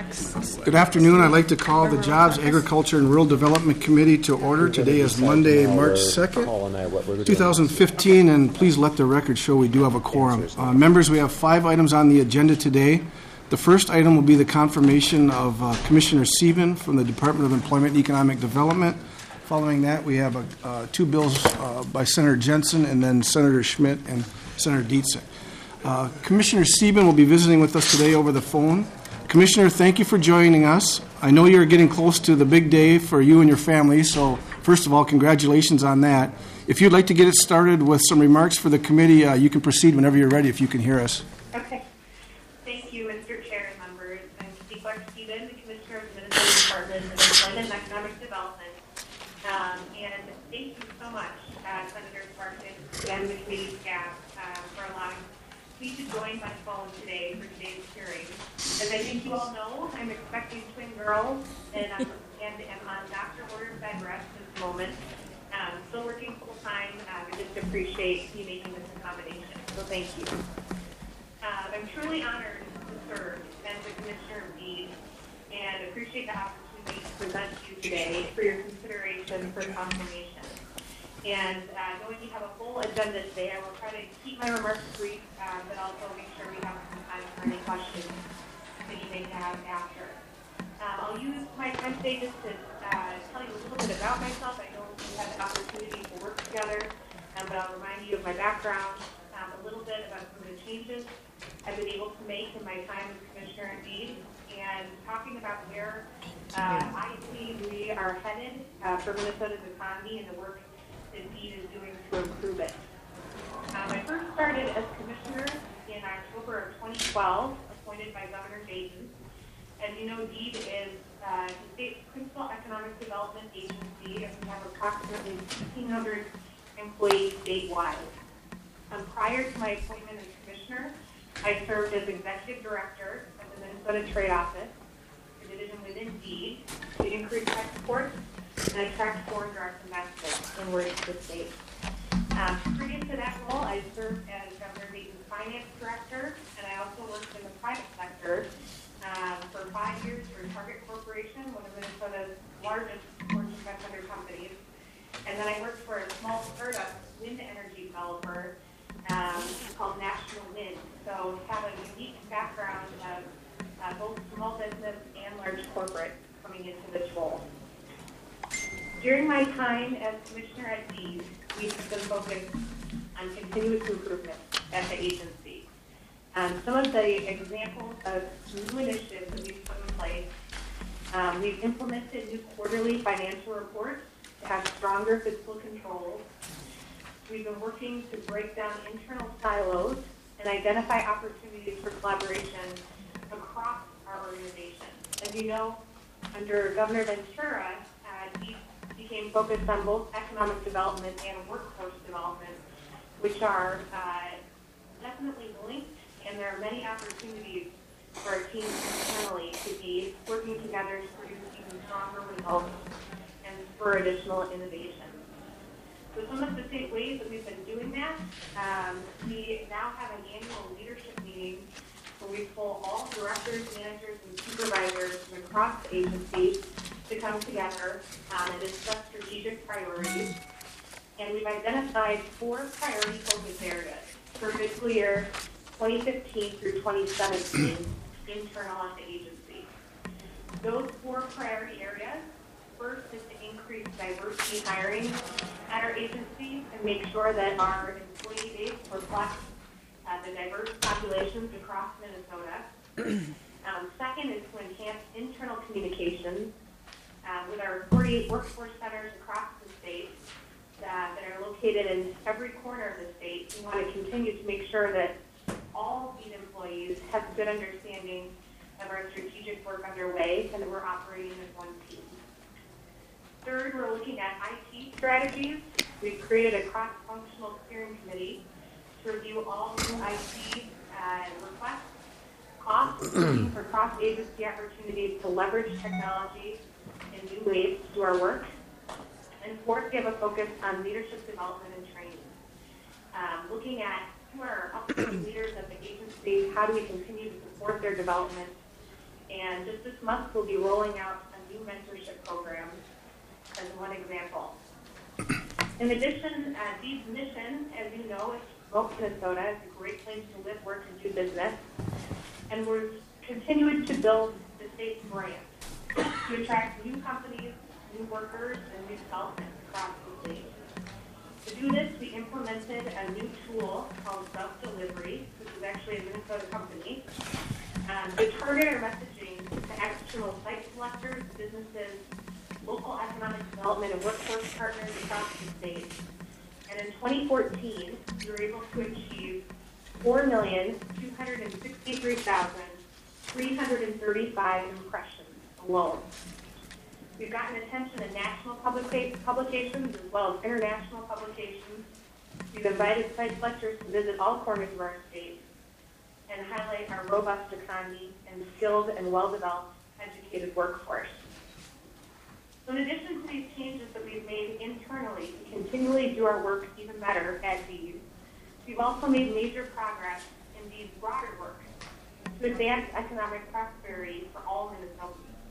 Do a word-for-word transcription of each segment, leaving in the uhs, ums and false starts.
remarks. Good afternoon. I'd like to call the Jobs, Agriculture, and Rural Development Committee to order. Today is Monday, March second, twenty fifteen, and please let the record show we do have a quorum. Uh, members, we have five items on the agenda today. The first item will be the confirmation of uh, Commissioner Sieben from the Department of Employment and Economic Development. Following that, we have a, uh, two bills uh, by Senator Jensen and then Senator Schmidt and Senator Dietzig. Uh, Commissioner Sieben will be visiting with us today over the phone. Commissioner, thank you for joining us. I know you're getting close to the big day for you and your family, so first of all, congratulations on that. If you'd like to get it started with some remarks for the committee, uh, you can proceed whenever you're ready if you can hear us. Okay. Thank you, Mister Chair and members. I'm Steve Clark Sieben, the Commissioner of the Minnesota Department of Employment and Economic Development. Um, and thank you so much, uh, Senator Sparks and the committee staff uh, for allowing me to join by phone today for today's hearing. As I think you all know, I'm expecting twin girls, and I'm and am on doctor ordered bed rest at this moment. Um, still working full time. Uh, I just appreciate you making this accommodation. So thank you. Uh, I'm truly honored to serve as the Commissioner of Deed, and appreciate the opportunity to present to you today for your consideration for confirmation. And uh, knowing you have a full agenda today, I will try to keep my remarks brief, uh, but also make sure we have some time for any questions that you may have after. Um, I'll use my time today just to uh, tell you a little bit about myself. I know we had the opportunity to work together, um, but I'll remind you of my background, um, a little bit about some of the changes I've been able to make in my time as Commissioner in Deed, and talking about where uh, I believe we are headed uh, for Minnesota's economy and the work that Deed is doing to improve it. Um, I first started as Commissioner in October of twenty twelve, appointed by Governor Dayton. As you know, Deed is uh, the state's principal economic development agency, and we have approximately fifteen hundred employees statewide. Um, prior to my appointment as Commissioner, I served as Executive Director of the Minnesota Trade Office, a division within Deed, to increase exports and attract foreign direct investment inward to the state. Um, previous to that role, I served as Governor Dayton's Finance Director, and I also worked in the private sector um, for five years for Target Corporation, one of Minnesota's largest Fortune five hundred companies. And then I worked for a small startup wind energy developer um, called National Wind. So I have a unique background of uh, both small business and large corporate coming into this role. During my time as Commissioner at Deed, we've been focused on continuous improvement at the agency. Um, some of the examples of new initiatives that we've put in place, um, we've implemented new quarterly financial reports to have stronger fiscal controls. We've been working to break down internal silos and identify opportunities for collaboration across our organization. As you know, under Governor Ventura, uh, Deed became focused on both economic development and workforce development, which are uh, definitely linked, and there are many opportunities for our teams internally to be working together to produce even stronger results and spur additional innovation. So some of the state ways that we've been doing that, um, we now have an annual leadership meeting where we pull all directors, managers, and supervisors from across the agency to come together um, and discuss strategic priorities. And we've identified four priority focus areas for fiscal year twenty fifteen through twenty seventeen internal at the agency. Those four priority areas, first is to increase diversity hiring at our agency and make sure that our employee base reflects uh, the diverse populations across Minnesota. um, second is to enhance internal communications uh, with our forty-eight workforce centers across the state uh, that are located in every corner of the state. We want to continue to make sure that all Deed employees have a good understanding of our strategic work underway and that we're operating as one team. Third, we're looking at I T strategies. We've created a cross-functional steering committee to review all new I T uh, requests, costs, looking for cross-agency opportunities to leverage technology in new ways to do our work. And fourth, we have a focus on leadership development and training. Um, looking at who are upcoming leaders of the agency, how do we continue to support their development, And just this month, we'll be rolling out a new mentorship program as one example. In addition, uh, Deed's mission, as you know, is to promote Minnesota as a great place to live, work, and do business. And we're continuing to build the state's brand to attract new companies, new workers, and new development across the state. To do this, we implemented a new tool called Self-Delivery, which is actually a Minnesota company, um, to target our messaging to external site selectors, businesses, local economic development, and workforce partners across the state. And in twenty fourteen, we were able to achieve four million two hundred sixty-three thousand three hundred thirty-five impressions alone. We've gotten attention in national publica- publications as well as international publications. We've invited site selectors to visit all corners of our state and highlight our robust economy and skilled and well-developed educated workforce. So in addition to these changes that we've made internally to continually do our work even better at Deed, we've also made major progress in Deed's broader work to advance economic prosperity for all Minnesotans.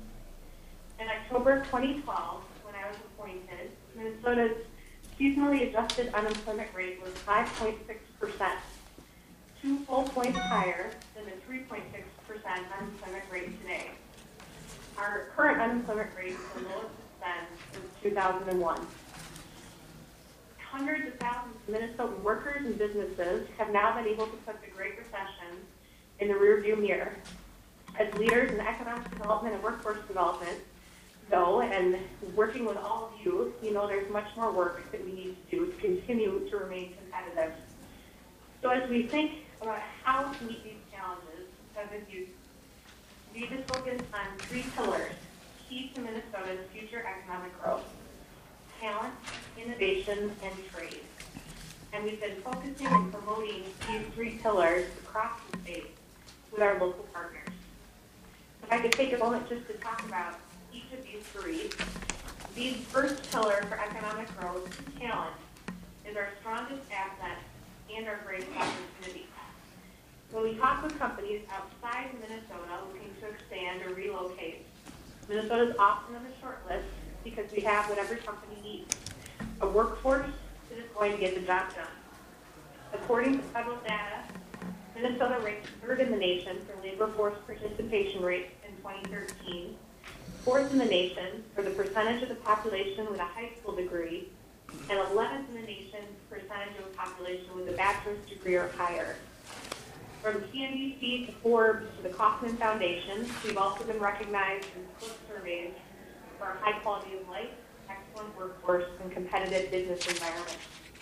In October of twenty twelve, when I was appointed, Minnesota's seasonally adjusted unemployment rate was five point six percent, two full points higher than the three point six percent unemployment rate today. Our current unemployment rate is the lowest it's been since two thousand one. Hundreds of thousands of Minnesotan workers and businesses have now been able to put the Great Recession in the rearview mirror. As leaders in economic development and workforce development, though, and working with all of you, you know there's much more work that we need to do to continue to remain competitive. So as we think about how to meet these challenges, as a youth, we need to focus on three pillars key to Minnesota's future economic growth: talent, innovation, and trade. And we've been focusing and promoting these three pillars across the state with our local partners. If I could take a moment just to talk about each of these three. The first pillar for economic growth, talent, is our strongest asset and our greatest opportunity. When we talk with companies outside of Minnesota looking to expand or relocate, Minnesota is often on the short list because we have what every company needs: a workforce that is going to get the job done. According to federal data, Minnesota ranked third in the nation for labor force participation rates in twenty thirteen, fourth in the nation for the percentage of the population with a high school degree, and eleventh in the nation for percentage of the population with a bachelor's degree or higher. From C N B C to Forbes to the Kauffman Foundation, we've also been recognized in close surveys for our high quality of life, excellent workforce, and competitive business environment.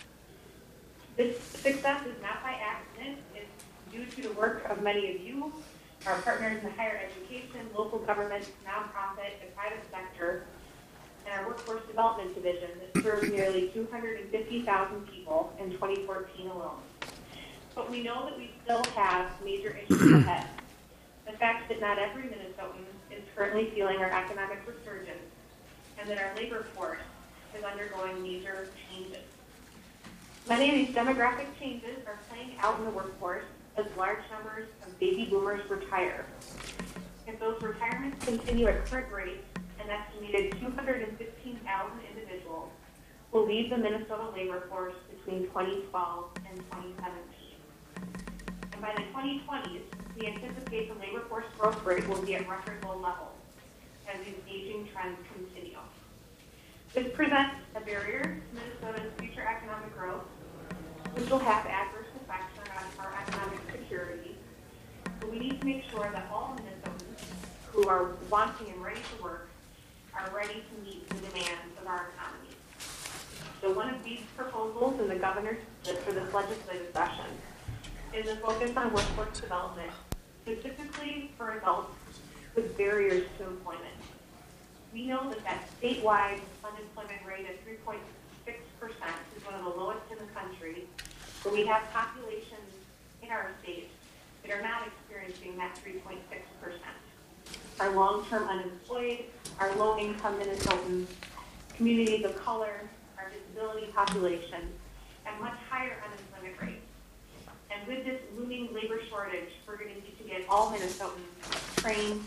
This success is not by accident. It's due to the work of many of you, our partners in higher education, local government, nonprofit, and private sector, and our workforce development division that served nearly two hundred fifty thousand people in twenty fourteen alone. But we know that we still have major issues ahead. The fact that not every Minnesotan is currently feeling our economic resurgence, and that our labor force is undergoing major changes. Many of these demographic changes are playing out in the workforce as large numbers of baby boomers retire. If those retirements continue at current rates, an estimated two hundred fifteen thousand individuals will leave the Minnesota labor force between twenty twelve and twenty seventeen. And by the twenty twenties, we anticipate the labor force growth rate will be at record low levels as these aging trends continue. This presents a barrier to Minnesota's future economic growth, which will have adverse effects on our economic security. But we need to make sure that all Minnesotans who are wanting and ready to work are ready to meet the demands of our economy. So one of these proposals in the governor's list for this legislative session is a focus on workforce development, specifically for adults with barriers to employment. We know that that statewide unemployment rate of three point six percent is one of the lowest in the country, but we have populations in our state that are not experiencing that three point six percent. Our long-term unemployed, our low-income Minnesotans, communities of color, our disability population, and much higher unemployment rates. And with this looming labor shortage, we're going to need to get all Minnesotans trained,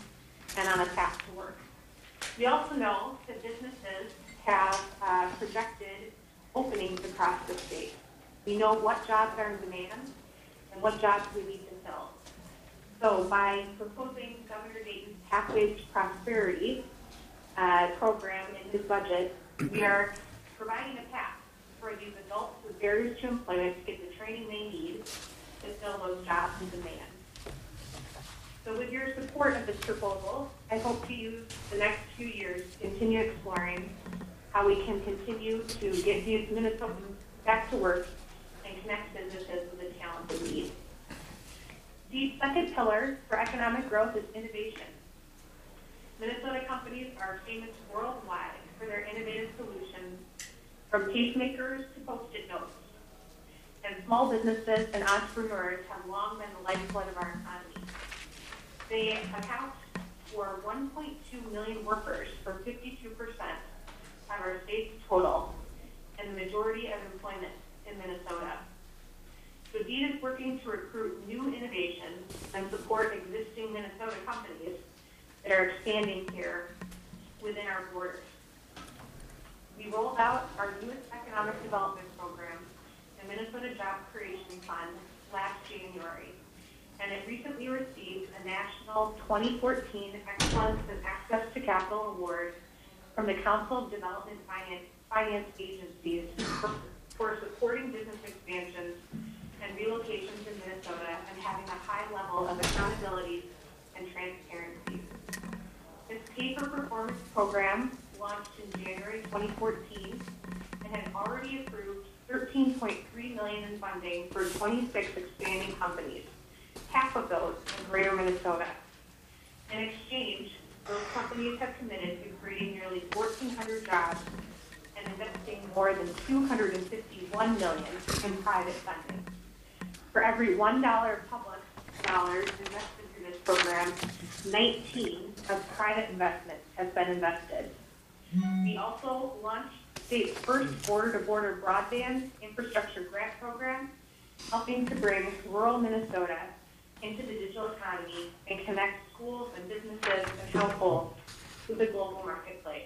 and on a path to work. We also know that businesses have uh, projected openings across the state. We know what jobs are in demand and what jobs we need to fill. So by proposing Governor Dayton's Pathways to Prosperity uh, program in his budget, we are providing a path for these adults with barriers to employment to get the training they need to fill those jobs in demand. So with your support of this proposal, I hope to use the next few years to continue exploring how we can continue to get these Minnesotans back to work and connect businesses with the talent they need. The second pillar for economic growth is innovation. Minnesota companies are famous worldwide for their innovative solutions, from pacemakers to Post-it notes. And small businesses and entrepreneurs have long been the lifeblood of our economy. They account for one point two million workers, or fifty-two percent of our state's total, and the majority of employment in Minnesota. So DEED is working to recruit new innovations and support existing Minnesota companies that are expanding here within our borders. We rolled out our newest economic development program, the Minnesota Job Creation Fund, last January, and it recently received a national twenty fourteen Excellence in Access to Capital Award from the Council of Development Finance, Finance Agencies for, for supporting business expansions and relocations in Minnesota and having a high level of accountability and transparency. This pay-for-performance program launched in January twenty fourteen and has already approved thirteen point three million dollars in funding for twenty-six expanding companies, half of those in Greater Minnesota. In exchange, those companies have committed to creating nearly fourteen hundred jobs and investing more than two hundred fifty-one million dollars in private funding. For every one dollar of public dollars invested through this program, nineteen of private investment has been invested. We also launched the state's first border-to-border broadband infrastructure grant program, helping to bring rural Minnesota into the digital economy and connect schools and businesses and households with the global marketplace.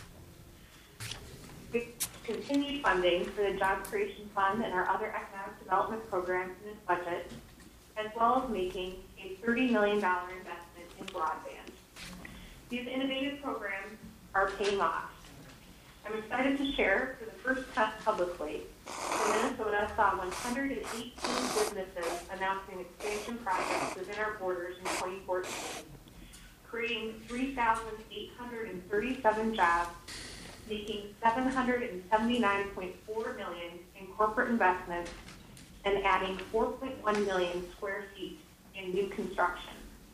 With continued funding for the Job Creation Fund and our other economic development programs in this budget, as well as making a thirty million dollars investment in broadband. These innovative programs are paying off. I'm excited to share for the first time publicly that Minnesota saw one hundred eighteen businesses announcing expansion projects within our borders in twenty fourteen, creating three thousand eight hundred thirty-seven jobs, making seven hundred seventy-nine point four million dollars in corporate investments, and adding four point one million square feet in new construction.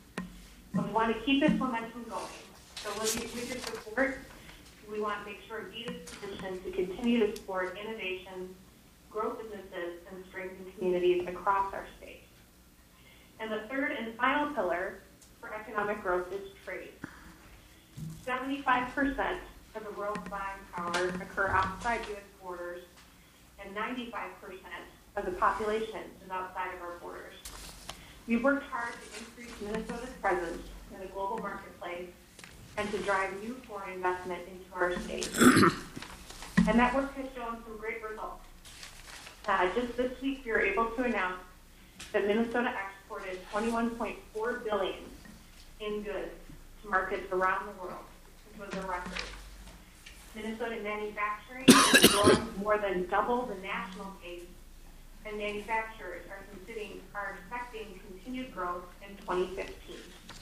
So we want to keep this momentum going. So with your support, we want to make sure DEED is positioned to continue to support innovation, grow businesses, and strengthen communities across our state. And the third and final pillar for economic growth is trade. seventy-five percent of the world's buying power occur outside U S borders, and ninety-five percent of the population is outside of our borders. We've worked hard to increase Minnesota's presence in the global marketplace and to drive new foreign investment into our state. And that work has shown some great results. Uh, just this week, we were able to announce that Minnesota exported twenty-one point four billion dollars in goods to markets around the world, which was a record. Minnesota manufacturing is growing more than double the national pace, and manufacturers are considering are expecting continued growth in twenty fifteen.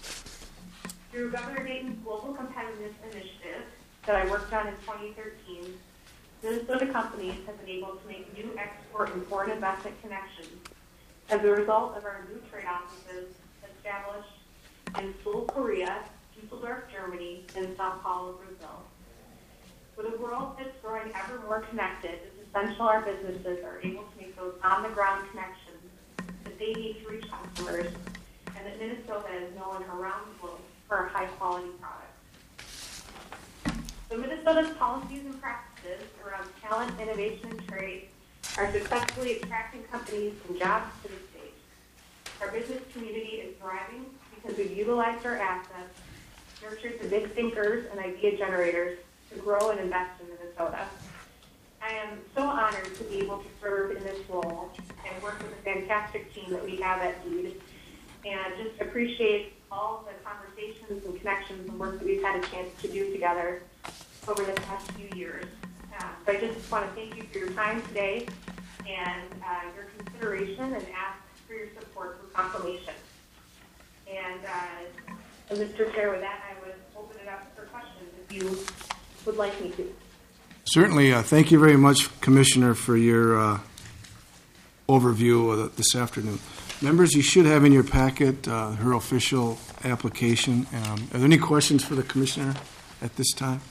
Through Governor Dayton's Global Competitiveness Initiative that I worked on in twenty thirteen, Minnesota companies have been able to make new export and foreign investment connections as a result of our new trade offices established in Seoul, Korea, Düsseldorf, Germany, and Sao Paulo, Brazil. With a world that's growing ever more connected, it's essential our businesses are able to make those on-the-ground connections that they need to reach customers, and that Minnesota is known around the globe for a high-quality product. So Minnesota's policies and practices around talent, innovation, and trade are successfully attracting companies and jobs to the state. Our business community is thriving because we've utilized our assets nurtures the big thinkers and idea generators to grow and invest in Minnesota. I am so honored to be able to serve in this role and work with a fantastic team that we have at DEED, and just appreciate all the conversations and connections and work that we've had a chance to do together over the past few years. Uh, so I just want to thank you for your time today and uh, your consideration, and ask for your support for proclamation. And, uh, and Mister Chair, with that, I would open it up for questions if you would like me to. Certainly. Uh, thank you very much, Commissioner, for your uh, overview of this afternoon. Members, you should have in your packet uh, her official application. Um, are there any questions for the Commissioner at this time?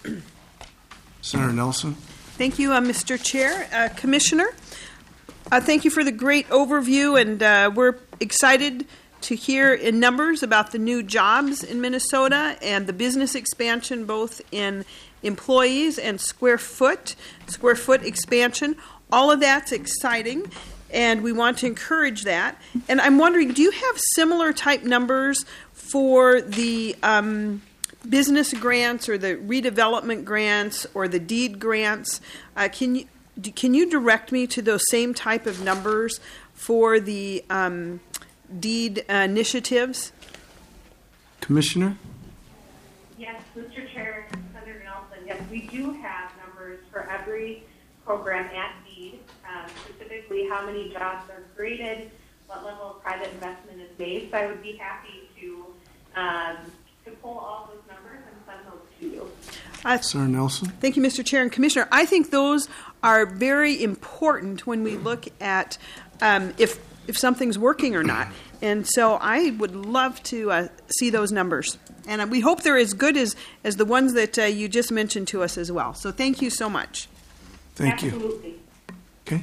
Senator Nelson. Thank you, uh, Mister Chair. Uh, Commissioner, uh, thank you for the great overview, and uh, we're excited to hear in numbers about the new jobs in Minnesota and the business expansion both in employees and square foot, square foot expansion. All of that's exciting, and we want to encourage that. And I'm wondering, do you have similar type numbers for the um, business grants or the redevelopment grants or the DEED grants? Uh, can you can you direct me to those same type of numbers for the um, DEED uh, initiatives? Commissioner? Yes, Mister Chair, Senator Nelson, yes, we do have numbers for every program at DEED, um, specifically how many jobs are created, what level of private investment is made. So I would be happy to um, to pull all those numbers and send those to you. Uh, Senator Nelson? Thank you, Mister Chair and Commissioner. I think those are very important when we look at um, if if something's working or not. And so I would love to uh, see those numbers. And we hope they're as good as, as the ones that uh, you just mentioned to us as well. So thank you so much. Thank you. Absolutely. Okay.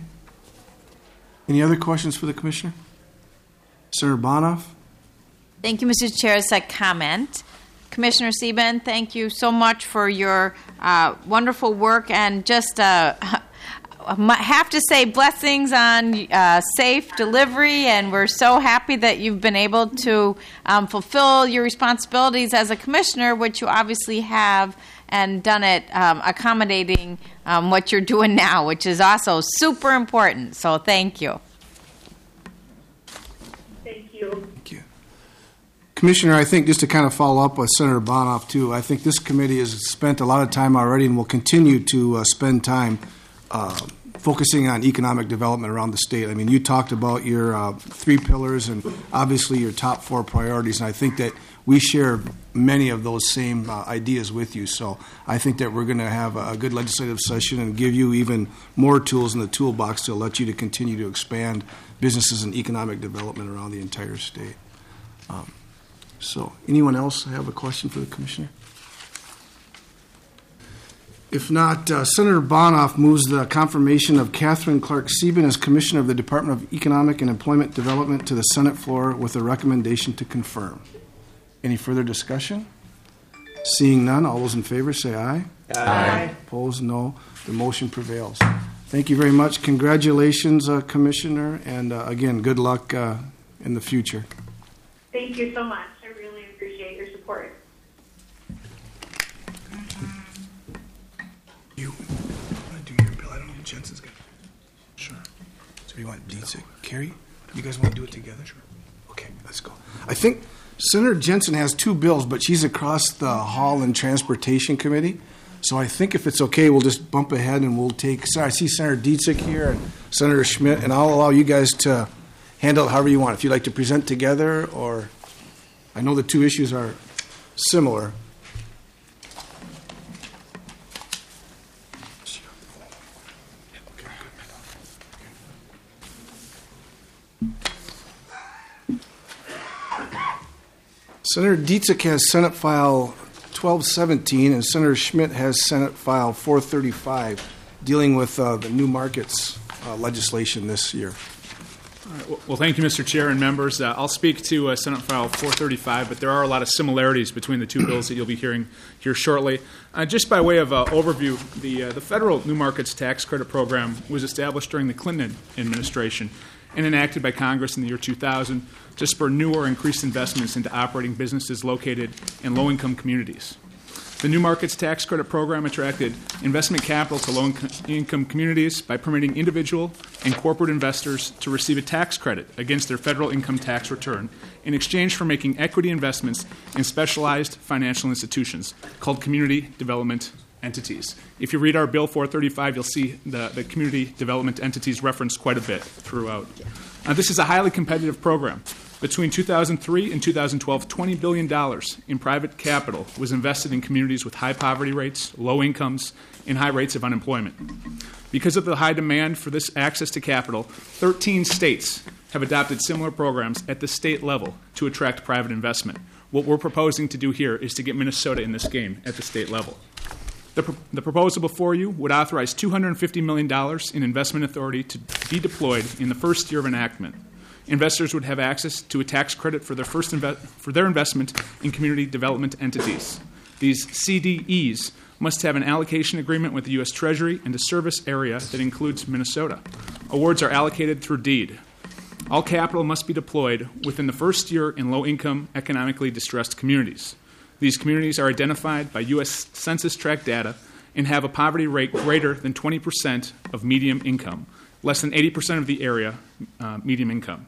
Any other questions for the Commissioner? Senator Bonoff? Thank you, Mister Chair. As a comment, Commissioner Sieben, thank you so much for your uh, wonderful work, and just uh, I have to say blessings on uh, safe delivery, and we're so happy that you've been able to um, fulfill your responsibilities as a commissioner, which you obviously have, and done it um, accommodating um, what you're doing now, which is also super important. So thank you. Thank you. Thank you. Commissioner, I think just to kind of follow up with Senator Bonoff, too, I think this committee has spent a lot of time already and will continue to uh, spend time uh, focusing on economic development around the state. I mean, you talked about your uh, three pillars and obviously your top four priorities, and I think that we share many of those same uh, ideas with you. So I think that we're going to have a good legislative session and give you even more tools in the toolbox to let you to continue to expand businesses and economic development around the entire state. Um, so anyone else have a question for the Commissioner? If not, uh, Senator Bonoff moves the confirmation of Catherine Clark Sieben as Commissioner of the Department of Economic and Employment Development to the Senate floor with a recommendation to confirm. Any further discussion? Seeing none, all those in favor say aye. Aye. Opposed, no. The motion prevails. Thank you very much. Congratulations, uh, Commissioner, and uh, again, good luck uh, in the future. Thank you so much. I really appreciate your support. You want to do your bill? I don't know if Jensen's going to. Sure. So you want Dietz, Carrie? You guys want to do it together? Sure. Okay, let's go. I think Senator Jensen has two bills, but she's across the hall in Transportation Committee. So I think if it's okay, we'll just bump ahead and we'll take. Sorry, I see Senator Dietzick here and Senator Schmidt, and I'll allow you guys to handle it however you want. If you'd like to present together, or I know the two issues are similar. Senator Dietzick has Senate File twelve seventeen, and Senator Schmidt has Senate File four thirty-five, dealing with uh, the new markets uh, legislation this year. All right, well, well, thank you, Mister Chair and members. Uh, I'll speak to uh, Senate File four thirty-five, but there are a lot of similarities between the two bills that you'll be hearing here shortly. Uh, just by way of uh, overview, the uh, the federal New Markets Tax Credit Program was established during the Clinton administration, and enacted by Congress in the year two thousand to spur new or increased investments into operating businesses located in low-income communities. The New Markets Tax Credit Program attracted investment capital to low-income communities by permitting individual and corporate investors to receive a tax credit against their federal income tax return in exchange for making equity investments in specialized financial institutions called community development entities. If you read our Bill four thirty-five, you'll see the, the community development entities referenced quite a bit throughout. Uh, this is a highly competitive program. Between two thousand three and two thousand twelve, twenty billion dollars in private capital was invested in communities with high poverty rates, low incomes, and high rates of unemployment. Because of the high demand for this access to capital, thirteen states have adopted similar programs at the state level to attract private investment. What we're proposing to do here is to get Minnesota in this game at the state level. The, pro- the proposal before you would authorize two hundred fifty million dollars in investment authority to be deployed in the first year of enactment. Investors would have access to a tax credit for their first inve- for their investment in community development entities. These C D Es must have an allocation agreement with the U S Treasury and a service area that includes Minnesota. Awards are allocated through deed. All capital must be deployed within the first year in low-income, economically distressed communities. These communities are identified by U S Census Tract data and have a poverty rate greater than twenty percent of median income, less than eighty percent of the area uh, median income.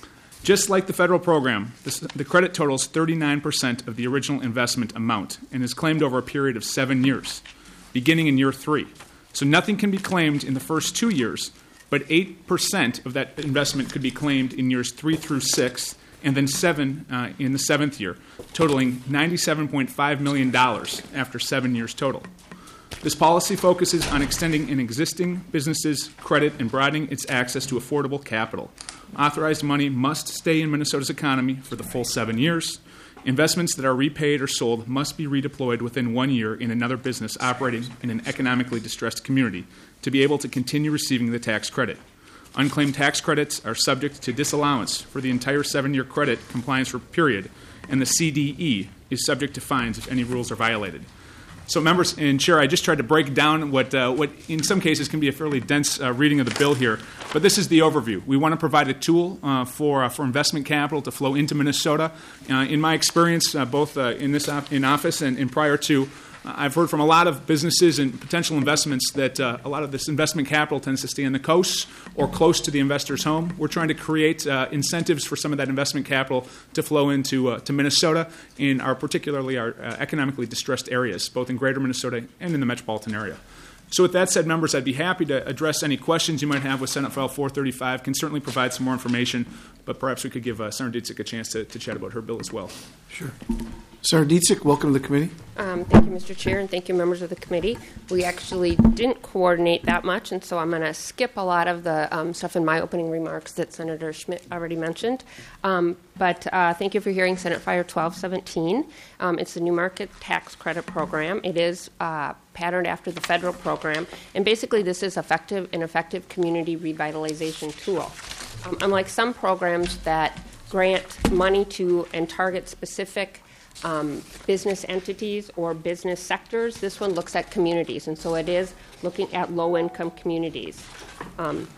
Just like the federal program, this, the credit totals thirty-nine percent of the original investment amount and is claimed over a period of seven years, beginning in year three. So nothing can be claimed in the first two years, but eight percent of that investment could be claimed in years three through six, and then seven uh, in the seventh year, totaling ninety-seven point five million dollars after seven years total. This policy focuses on extending an existing business's credit and broadening its access to affordable capital. Authorized money must stay in Minnesota's economy for the full seven years. Investments that are repaid or sold must be redeployed within one year in another business operating in an economically distressed community to be able to continue receiving the tax credit. Unclaimed tax credits are subject to disallowance for the entire seven-year credit compliance period, and the C D E is subject to fines if any rules are violated. So, members and Chair, I just tried to break down what, uh, what in some cases can be a fairly dense uh, reading of the bill here, but this is the overview. We want to provide a tool uh, for uh, for investment capital to flow into Minnesota. Uh, in my experience, uh, both uh, in this op- in office and, and prior to, uh, I've heard from a lot of businesses and potential investments that uh, a lot of this investment capital tends to stay on the coast or close to the investor's home. We're trying to create uh, incentives for some of that investment capital to flow into uh, to Minnesota in our particularly our uh, economically distressed areas, both in greater Minnesota and in the metropolitan area. So with that said, members, I'd be happy to address any questions you might have with Senate File four thirty-five. Can certainly provide some more information, but perhaps we could give uh, Senator Dietzich a chance to, to chat about her bill as well. Sure. Senator Dietzich, welcome to the committee. Um, thank you, Mister Chair, and thank you, members of the committee. We actually didn't coordinate that much, and so I'm going to skip a lot of the um, stuff in my opening remarks that Senator Schmidt already mentioned. Um, but uh, thank you for hearing Senate File twelve seventeen. Um, it's the New Market Tax Credit Program. It is uh, patterned after the federal program, and basically this is effective an effective community revitalization tool. Um, unlike some programs that grant money to and target specific Um, business entities or business sectors, this one looks at communities, and so it is looking at low-income communities. Um,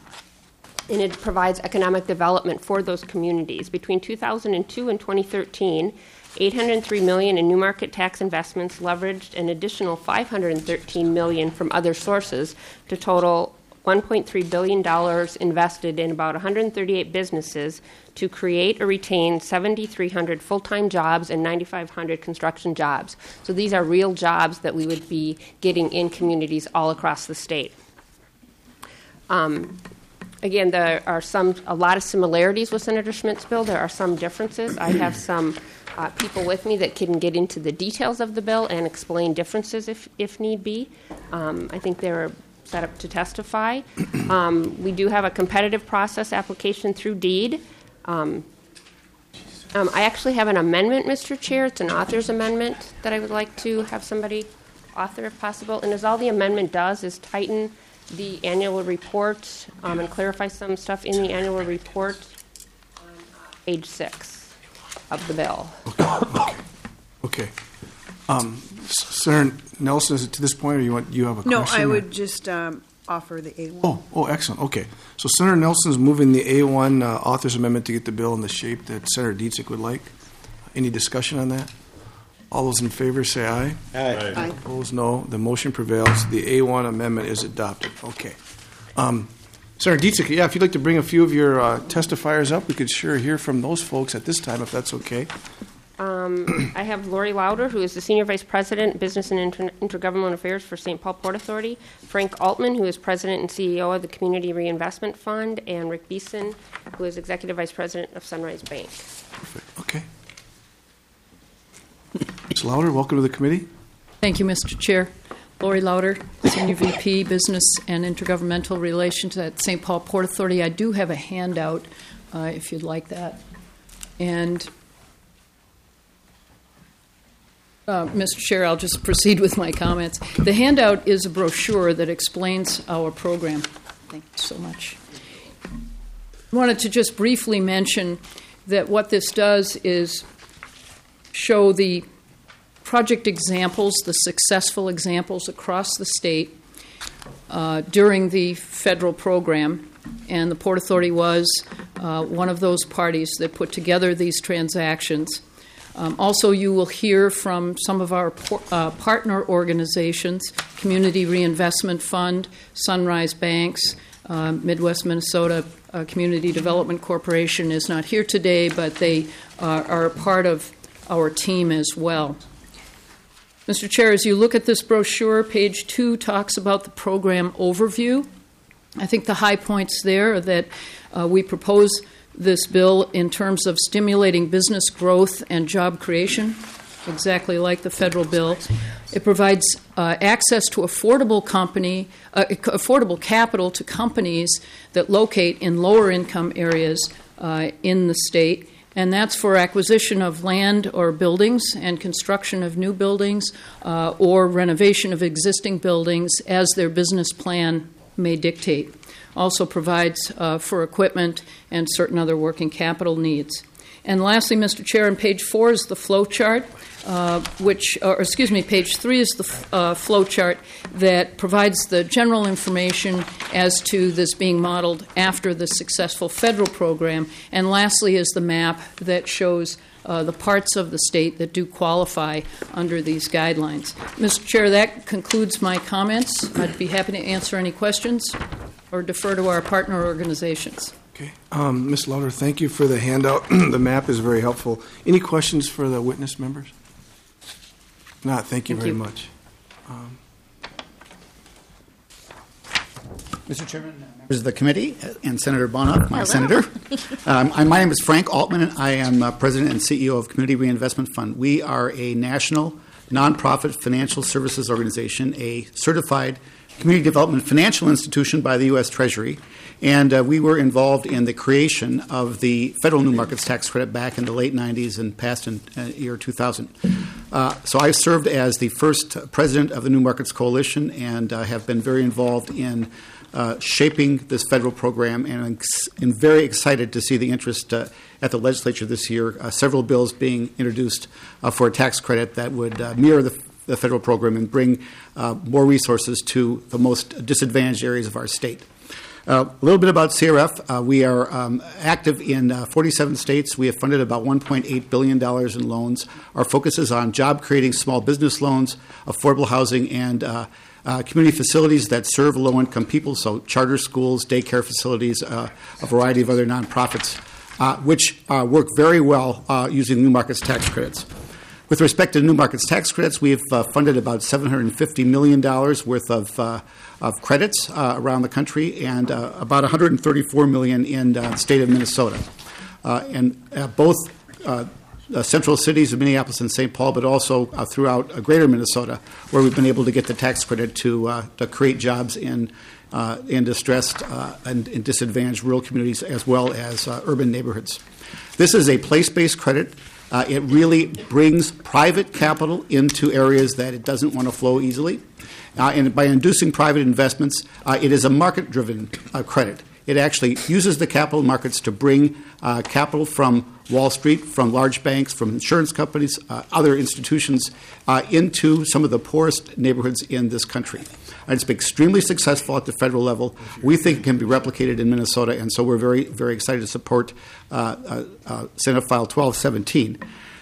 and it provides economic development for those communities. Between two thousand two and twenty thirteen, eight hundred three million dollars in new market tax investments leveraged an additional five hundred thirteen million dollars from other sources to total one point three billion dollars invested in about one hundred thirty-eight businesses to create or retain seven thousand three hundred full-time jobs and nine thousand five hundred construction jobs. So these are real jobs that we would be getting in communities all across the state. Um, again, there are some a lot of similarities with Senator Schmidt's bill. There are some differences. I have some uh, people with me that can get into the details of the bill and explain differences if, if need be. Um, I think they're set up to testify. Um, we do have a competitive process application through deed. Um, um, I actually have an amendment, Mister Chair. It's an author's amendment that I would like to have somebody author if possible. And as all the amendment does is tighten the annual report um, and clarify some stuff in the annual report on uh, page six of the bill. Okay. Okay. Um, Senator Nelson, is it to this point, or you want you have a No, question? I or- would just um, offer the A one. Oh, oh, excellent, okay. So Senator Nelson's moving the A one uh, author's amendment to get the bill in the shape that Senator Dietzick would like. Any discussion on that? All those in favor say aye. Aye. Aye. Opposed, no. The motion prevails. The A one amendment is adopted. Okay. Um, Senator Dietzick, yeah, if you'd like to bring a few of your uh, testifiers up, we could sure hear from those folks at this time, if that's okay. Um, I have Lori Lauder, who is the Senior Vice President, Business and Inter- Intergovernmental Affairs for Saint Paul Port Authority, Frank Altman, who is President and C E O of the Community Reinvestment Fund, and Rick Beeson, who is Executive Vice President of Sunrise Bank. Perfect. Okay. Miz Lauder, welcome to the committee. Thank you, Mister Chair. Lori Lauder, Senior V P, Business and Intergovernmental Relations at Saint Paul Port Authority. I do have a handout, uh, if you'd like that. And, uh, Mister Chair, I'll just proceed with my comments. The handout is a brochure that explains our program. Thank you so much. I wanted to just briefly mention that what this does is show the project examples, the successful examples across the state uh, during the federal program. And the Port Authority was uh, one of those parties that put together these transactions. Um, also, you will hear from some of our por- uh, partner organizations, Community Reinvestment Fund, Sunrise Banks, uh, Midwest Minnesota uh, Community Development Corporation is not here today, but they uh, are a part of our team as well. Mister Chair, as you look at this brochure, page two talks about the program overview. I think the high points there are that uh, we propose this bill in terms of stimulating business growth and job creation, exactly like the federal bill. It provides uh, access to affordable company, uh, affordable capital to companies that locate in lower income areas uh, in the state. And that's for acquisition of land or buildings and construction of new buildings uh, or renovation of existing buildings as their business plan may dictate. Also provides uh, for equipment and certain other working capital needs. And lastly, Mister Chair, on page four is the flow chart, uh, which, or excuse me, page three is the uh, flow chart that provides the general information as to this being modeled after the successful federal program. And lastly is the map that shows uh, the parts of the state that do qualify under these guidelines. Mister Chair, that concludes my comments. I'd be happy to answer any questions or defer to our partner organizations. Okay. Um, Miz Lauder, thank you for the handout. The map is very helpful. Any questions for the witness members? Not. Thank you Thank very you. much. Um, Mister Chairman, members of the committee, and Senator Bonoff, my senator. Um, I, my name is Frank Altman, and I am uh, President and C E O of Community Reinvestment Fund. We are a national nonprofit financial services organization, a certified community development financial institution by the U S Treasury, and uh, we were involved in the creation of the federal New Markets Tax Credit back in the late nineties and passed in uh, year two thousand. Uh, so I served as the first president of the New Markets Coalition and uh, have been very involved in uh, shaping this federal program, and I'm, I'm very excited to see the interest uh, at the legislature this year, uh, several bills being introduced uh, for a tax credit that would uh, mirror the the federal program and bring uh, more resources to the most disadvantaged areas of our state. Uh, a little bit about C R F. Uh, we are um, active in uh, forty-seven states. We have funded about one point eight billion dollars in loans. Our focus is on job-creating small business loans, affordable housing, and uh, uh, community facilities that serve low-income people, so charter schools, daycare facilities, uh, a variety of other nonprofits, uh, which uh, work very well uh, using New Markets Tax Credits. With respect to New Markets Tax Credits, we've uh, funded about seven hundred fifty million dollars worth of, uh, of credits uh, around the country, and uh, about one hundred thirty-four million dollars in uh, the state of Minnesota. Uh, and uh, both uh, the central cities of Minneapolis and Saint Paul, but also uh, throughout uh, greater Minnesota, where we've been able to get the tax credit to, uh, to create jobs in, uh, in distressed uh, and in disadvantaged rural communities as well as uh, urban neighborhoods. This is a place-based credit. Uh, it really brings private capital into areas that it doesn't want to flow easily. Uh, and by inducing private investments, uh, it is a market-driven uh, credit. It actually uses the capital markets to bring uh, capital from Wall Street, from large banks, from insurance companies, uh, other institutions, uh, into some of the poorest neighborhoods in this country. And it's been extremely successful at the federal level. We think it can be replicated in Minnesota, and so we're very, very excited to support uh, uh, uh, Senate File twelve seventeen.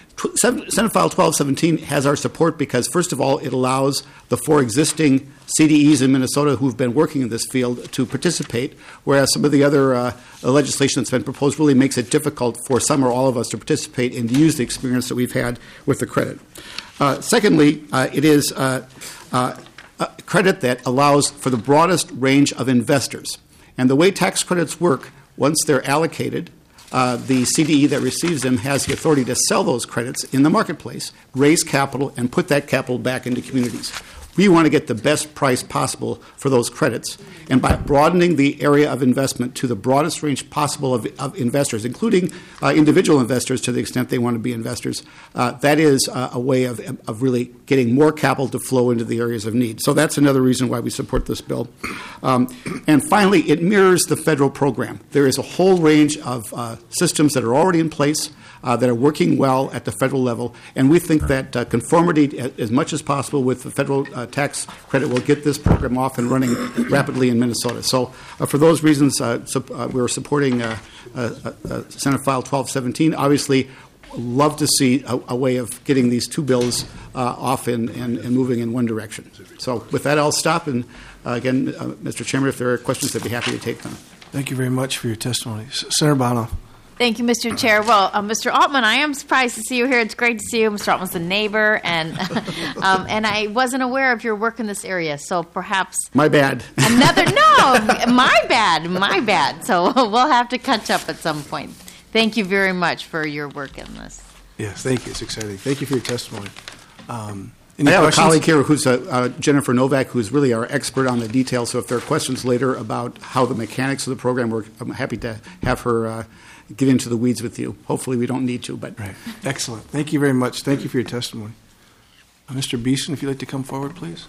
Senate File twelve seventeen has our support because, first of all, it allows the four existing C D Es in Minnesota who've been working in this field to participate, whereas some of the other uh, legislation that's been proposed really makes it difficult for some or all of us to participate and to use the experience that we've had with the credit. Uh, secondly, uh, it is uh, uh, a credit that allows for the broadest range of investors. And the way tax credits work, once they're allocated, Uh, the C D E that receives them has the authority to sell those credits in the marketplace, raise capital, and put that capital back into communities. We want to get the best price possible for those credits. And by broadening the area of investment to the broadest range possible of, of investors, including uh, individual investors to the extent they want to be investors, uh, that is uh, a way of, of really getting more capital to flow into the areas of need. So that's another reason why we support this bill. Um, and finally, it mirrors the federal program. There is a whole range of uh, systems that are already in place Uh, that are working well at the federal level, and we think that uh, conformity as much as possible with the federal uh, tax credit will get this program off and running rapidly in Minnesota. So uh, for those reasons, uh, so, uh, we're supporting uh, uh, uh, Senate File twelve seventeen. Obviously, love to see a, a way of getting these two bills uh, off and, and, and moving in one direction. So with that, I'll stop, and uh, again, uh, Mister Chairman, if there are questions, I'd be happy to take them. Thank you very much for your testimony. Senator Bonoff. Thank you, Mister Chair. Well, uh, Mister Altman, I am surprised to see you here. It's great to see you. Mister Altman's a neighbor, and um, and I wasn't aware of your work in this area, so perhaps my bad. Another no, my bad, my bad. So we'll have to catch up at some point. Thank you very much for your work in this. Yes, thank you. It's exciting. Thank you for your testimony. Um, I have questions? a colleague here who's a, uh, Jennifer Novak, who's really our expert on the details. So if there are questions later about how the mechanics of the program work, I'm happy to have her uh, get into the weeds with you. Hopefully we don't need to. But right. Excellent. Thank you very much. Thank you for your testimony. Uh, Mister Beeson, if you'd like to come forward, please.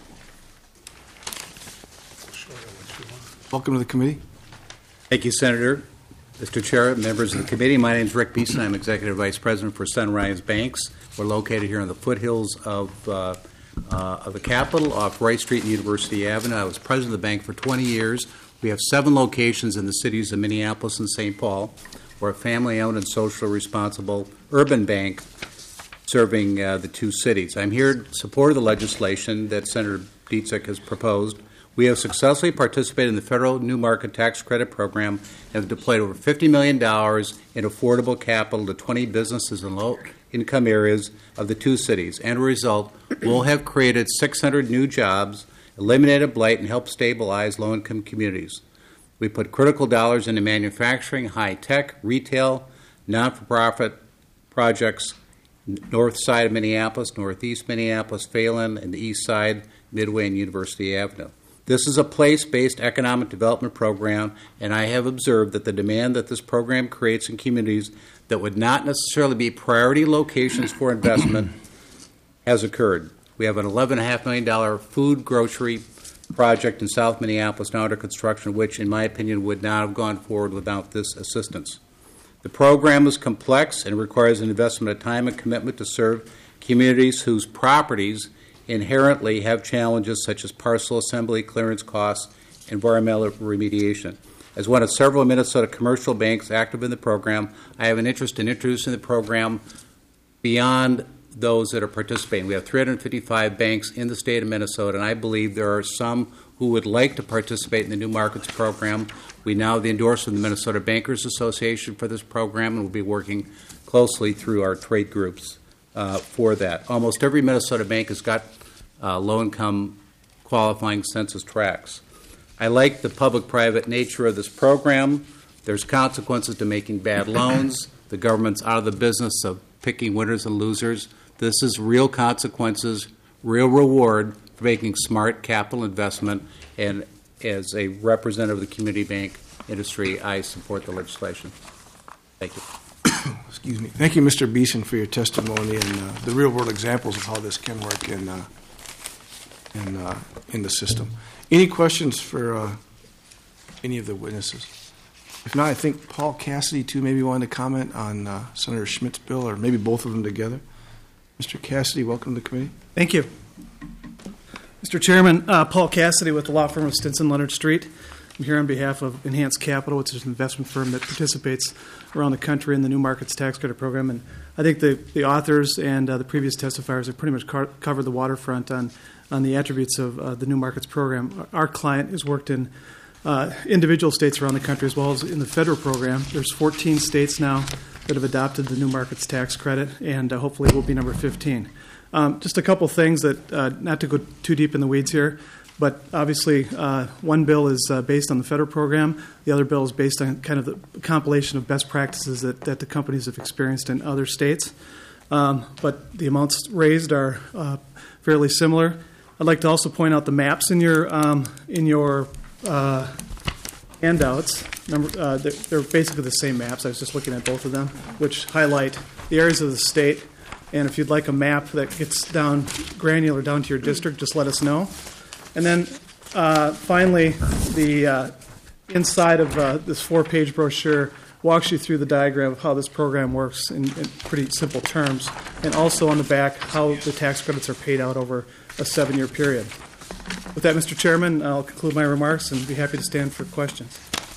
Welcome to the committee. Thank you, Senator. Mister Chair, members of the committee, my name is Rick Beeson. I'm Executive Vice President for Sunrise Banks. We're located here in the foothills of, uh, uh, of the Capitol off Wright Street and University Avenue. I was president of the bank for twenty years. We have seven locations in the cities of Minneapolis and Saint Paul. We're a family-owned and socially responsible urban bank serving uh, the two cities. I'm here to support the legislation that Senator Dietzich has proposed. We have successfully participated in the federal New Market Tax Credit Program and have deployed over fifty million dollars in affordable capital to twenty businesses in low-income areas of the two cities. And as a result, we'll have created six hundred new jobs, eliminated blight, and helped stabilize low-income communities. We put critical dollars into manufacturing, high-tech, retail, non-for-profit projects, north side of Minneapolis, northeast Minneapolis, Phelan, and the east side, Midway and University Avenue. This is a place-based economic development program, and I have observed that the demand that this program creates in communities that would not necessarily be priority locations for investment has occurred. We have an eleven point five million dollars food grocery project in South Minneapolis now under construction, which, in my opinion, would not have gone forward without this assistance. The program is complex and requires an investment of time and commitment to serve communities whose properties inherently have challenges such as parcel assembly, clearance costs, environmental remediation. As one of several Minnesota commercial banks active in the program, I have an interest in introducing the program beyond those that are participating. We have three hundred fifty-five banks in the state of Minnesota, and I believe there are some who would like to participate in the New Markets program. We now have the endorsement of the Minnesota Bankers Association for this program, and we'll be working closely through our trade groups uh, for that. Almost every Minnesota bank has got uh, low-income qualifying census tracts. I like the public-private nature of this program. There's consequences to making bad loans. The government's out of the business of picking winners and losers. This is real consequences, real reward for making smart capital investment. And as a representative of the community bank industry, I support the legislation. Thank you. Excuse me. Thank you, Mister Beeson, for your testimony and uh, the real-world examples of how this can work in uh, in uh, in the system. Any questions for uh, any of the witnesses? If not, I think Paul Cassidy, too, maybe wanted to comment on uh, Senator Schmidt's bill, or maybe both of them together. Mister Cassidy, welcome to the committee. Thank you. Mister Chairman, uh, Paul Cassidy with the law firm of Stinson Leonard Street. I'm here on behalf of Enhanced Capital, which is an investment firm that participates around the country in the New Markets Tax Credit Program. And I think the, the authors and uh, the previous testifiers have pretty much car- covered the waterfront on, on the attributes of uh, the New Markets Program. Our client has worked in uh, individual states around the country as well as in the federal program. There's fourteen states now that have adopted the New Markets Tax Credit, and uh, hopefully we'll be number fifteen. Um, just a couple things that, uh, not to go too deep in the weeds here, but obviously uh, one bill is uh, based on the federal program. The other bill is based on kind of the compilation of best practices that, that the companies have experienced in other states. Um, but the amounts raised are uh, fairly similar. I'd like to also point out the maps in your um, in your uh, handouts. Number, uh, they're, they're basically the same maps. I was just looking at both of them, which highlight the areas of the state. And if you'd like a map that gets down granular down to your district, just let us know. And then uh, finally, the uh, inside of uh, this four-page brochure walks you through the diagram of how this program works in, in pretty simple terms, and also on the back how the tax credits are paid out over a seven-year period. With that, Mister Chairman, I'll conclude my remarks and be happy to stand for questions.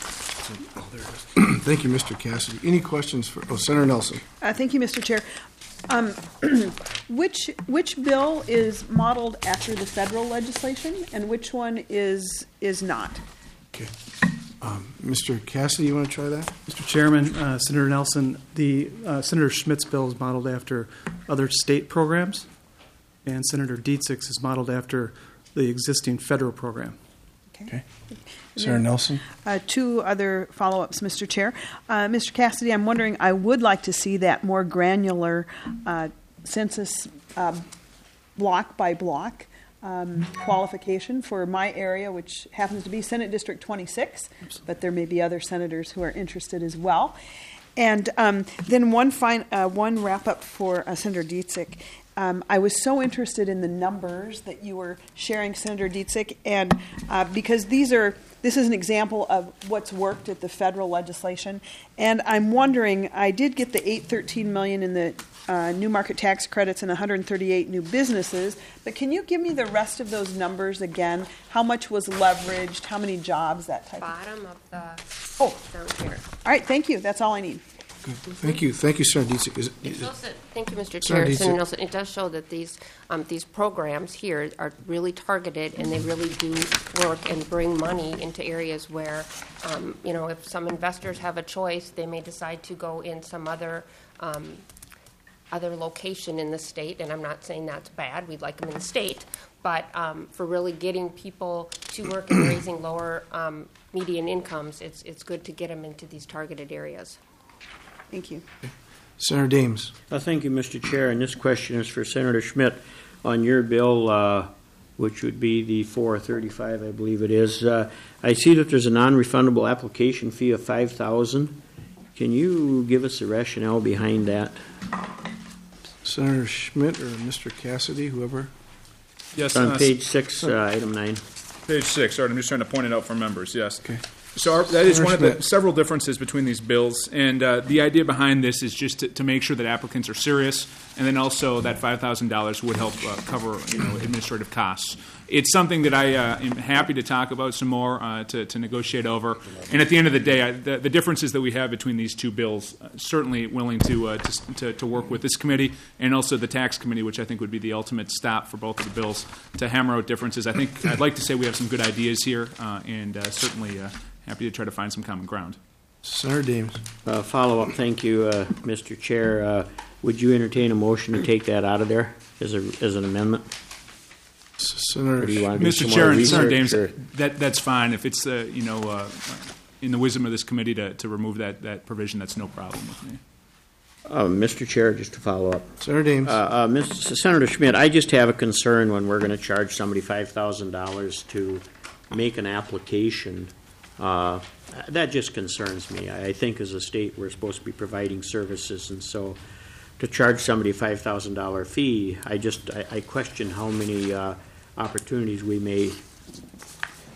Oh, there it is. Thank you, Mister Cassidy. Any questions for oh, Senator Nelson? Uh, thank you, Mister Chair. Um, which which bill is modeled after the federal legislation, and which one is is not? Okay, um, Mister Cassidy, you want to try that? Mister Chairman, uh, Senator Nelson, the uh, Senator Schmidt's bill is modeled after other state programs, and Senator Dietzig's is modeled after the existing federal program. Okay. Senator Nelson? Uh, two other follow-ups, Mister Chair. Uh, Mister Cassidy, I'm wondering, I would like to see that more granular uh, census uh, block by block um, qualification for my area, which happens to be Senate District twenty-six, but there may be other senators who are interested as well. And um, then one fine, uh, one wrap-up for uh, Senator Dietzig. Um, I was so interested in the numbers that you were sharing, Senator Dietzig, and uh, because these are this is an example of what's worked at the federal legislation, and I'm wondering, I did get the eight hundred thirteen million dollars in the uh, new market tax credits and one hundred thirty-eight new businesses, but can you give me the rest of those numbers again? How much was leveraged? How many jobs? That type. Bottom of the Oh, down here. all right. Thank you. That's all I need. Good. Thank you. Thank you, Senator Dietzig. Is, It is, shows that, thank you, Mister Senator Chair. Dietzig. Senator Nelson, it does show that these um, these programs here are really targeted, and they really do work and bring money into areas where, um, you know, if some investors have a choice, they may decide to go in some other um, other location in the state. And I'm not saying that's bad. We'd like them in the state, but um, for really getting people to work and raising lower um, median incomes, it's it's good to get them into these targeted areas. Thank you. Senator Dames. Uh, thank you, Mister Chair. And this question is for Senator Schmidt. On your bill, uh, which would be the four thirty-five, I believe it is, uh, I see that there's a non-refundable application fee of five thousand dollars. Can you give us the rationale behind that? Senator Schmidt or Mister Cassidy, whoever. Yes, It's on uh, page six, uh, item nine. Page six. Sorry, I'm just trying to point it out for members. Yes. Okay. So our, that is Senator one of the Schmidt. several differences between these bills, and uh, the idea behind this is just to, to make sure that applicants are serious, and then also that five thousand dollars would help uh, cover you know administrative costs. It's something that I uh, am happy to talk about some more uh, to, to negotiate over. And at the end of the day, I, the, the differences that we have between these two bills, uh, certainly willing to, uh, to, to to work with this committee and also the tax committee, which I think would be the ultimate stop for both of the bills to hammer out differences. I think I'd like to say we have some good ideas here, uh, and uh, certainly. Uh, Happy to try to find some common ground. Senator Dames. Uh, follow-up, thank you, uh, Mister Chair. Uh, would you entertain a motion to take that out of there as, a, as an amendment? Senator Or do you want to do Mister some Chair more and Senator research, Dames, or- that, that's fine. If it's, uh, you know, uh, in the wisdom of this committee to, to remove that, that provision, that's no problem with me. Uh, Mister Chair, just to follow up. Senator Dames. Uh, uh, Mister Senator Schmidt, I just have a concern when we're going to charge somebody five thousand dollars to make an application. Uh, that just concerns me. I, I think as a state we're supposed to be providing services, and so to charge somebody a five thousand dollars fee, I just I, I question how many uh, opportunities we may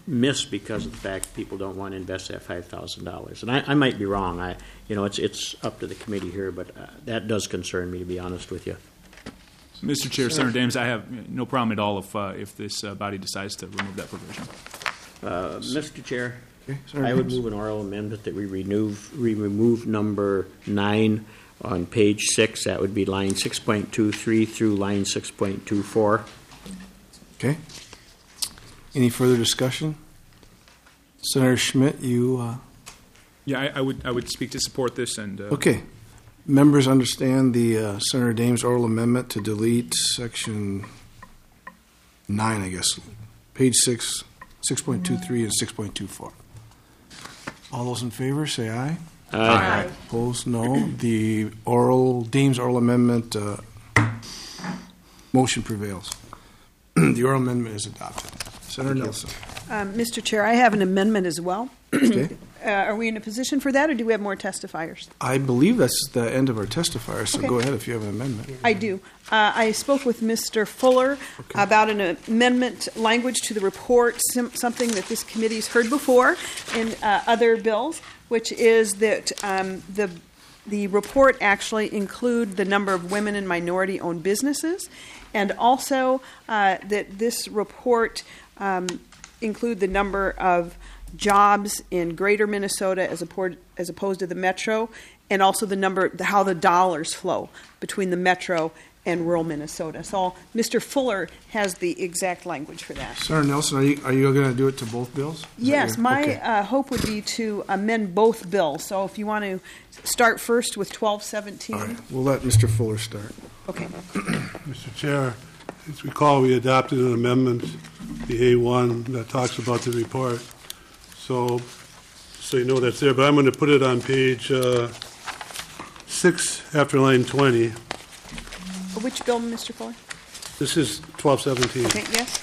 missed because of the fact people don't want to invest that five thousand dollars. And I, I might be wrong. I, you know, it's it's up to the committee here, but uh, that does concern me, to be honest with you. Mister Chair, Senator Dames, I have no problem at all if uh, if this uh, body decides to remove that provision. Uh, Mister Chair, Okay, Senator I would Dames. move an oral amendment that we remove, we remove number nine on page six. That would be line six point two three through line six point two four. Okay. Any further discussion? Senator Schmidt, you, uh, Yeah, I, I would I would speak to support this and. Uh, okay. Members understand the uh, Senator Dames oral amendment to delete section nine, I guess, page six, six point two three and six point two four. All those in favor, say aye. Aye. Opposed, no. The oral, Dames oral amendment, uh, motion prevails. The oral amendment is adopted. Senator Nelson. Um, Mister Chair, I have an amendment as well. Okay. Uh, are we in a position for that, or do we have more testifiers? I believe that's the end of our testifier, so Okay. go ahead if you have an amendment. I do. Uh, I spoke with Mister Fuller Okay. about an amendment language to the report, sim- something that this committee's heard before in uh, other bills, which is that um, the the report actually include the number of women and minority-owned businesses, and also uh, that this report um, include the number of jobs in greater Minnesota as, apport, as opposed to the metro, and also the number, the, how the dollars flow between the metro and rural Minnesota. So Mister Fuller has the exact language for that. Senator Nelson, are you, are you going to do it to both bills? Is that Yes, your- my okay. uh, hope would be to amend both bills. So if you want to start first with twelve seventeen. All right, we'll let Mister Fuller start. Okay. Mister Chair, as we recall, we adopted an amendment, the A one, that talks about the report. So, so you know that's there, but I'm going to put it on page uh, six after line twenty. Which bill, Mister Fuller? This is twelve seventeen. Okay, yes?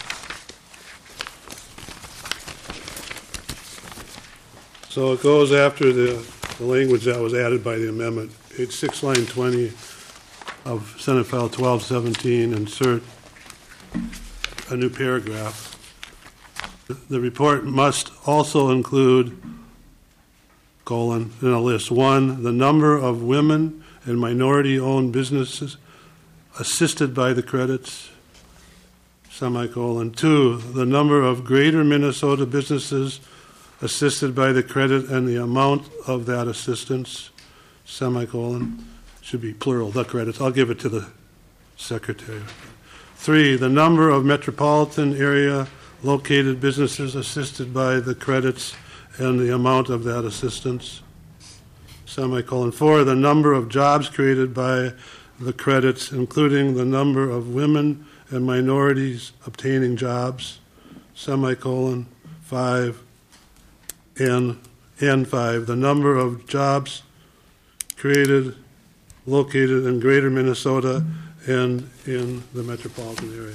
So it goes after the, the language that was added by the amendment. Page six, line twenty of Senate File twelve seventeen, insert a new paragraph. The report must also include, colon, in a list, one, the number of women and minority-owned businesses assisted by the credits, semicolon, two, the number of greater Minnesota businesses assisted by the credit and the amount of that assistance, semicolon, should be plural, the credits. I'll give it to the secretary. Three, the number of metropolitan area located businesses assisted by the credits and the amount of that assistance, semicolon. Four, the number of jobs created by the credits, including the number of women and minorities obtaining jobs, semicolon. Five, and, and five, the number of jobs created, located in greater Minnesota and in the metropolitan area.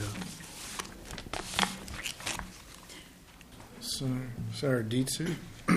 Senator, Senator Dietz.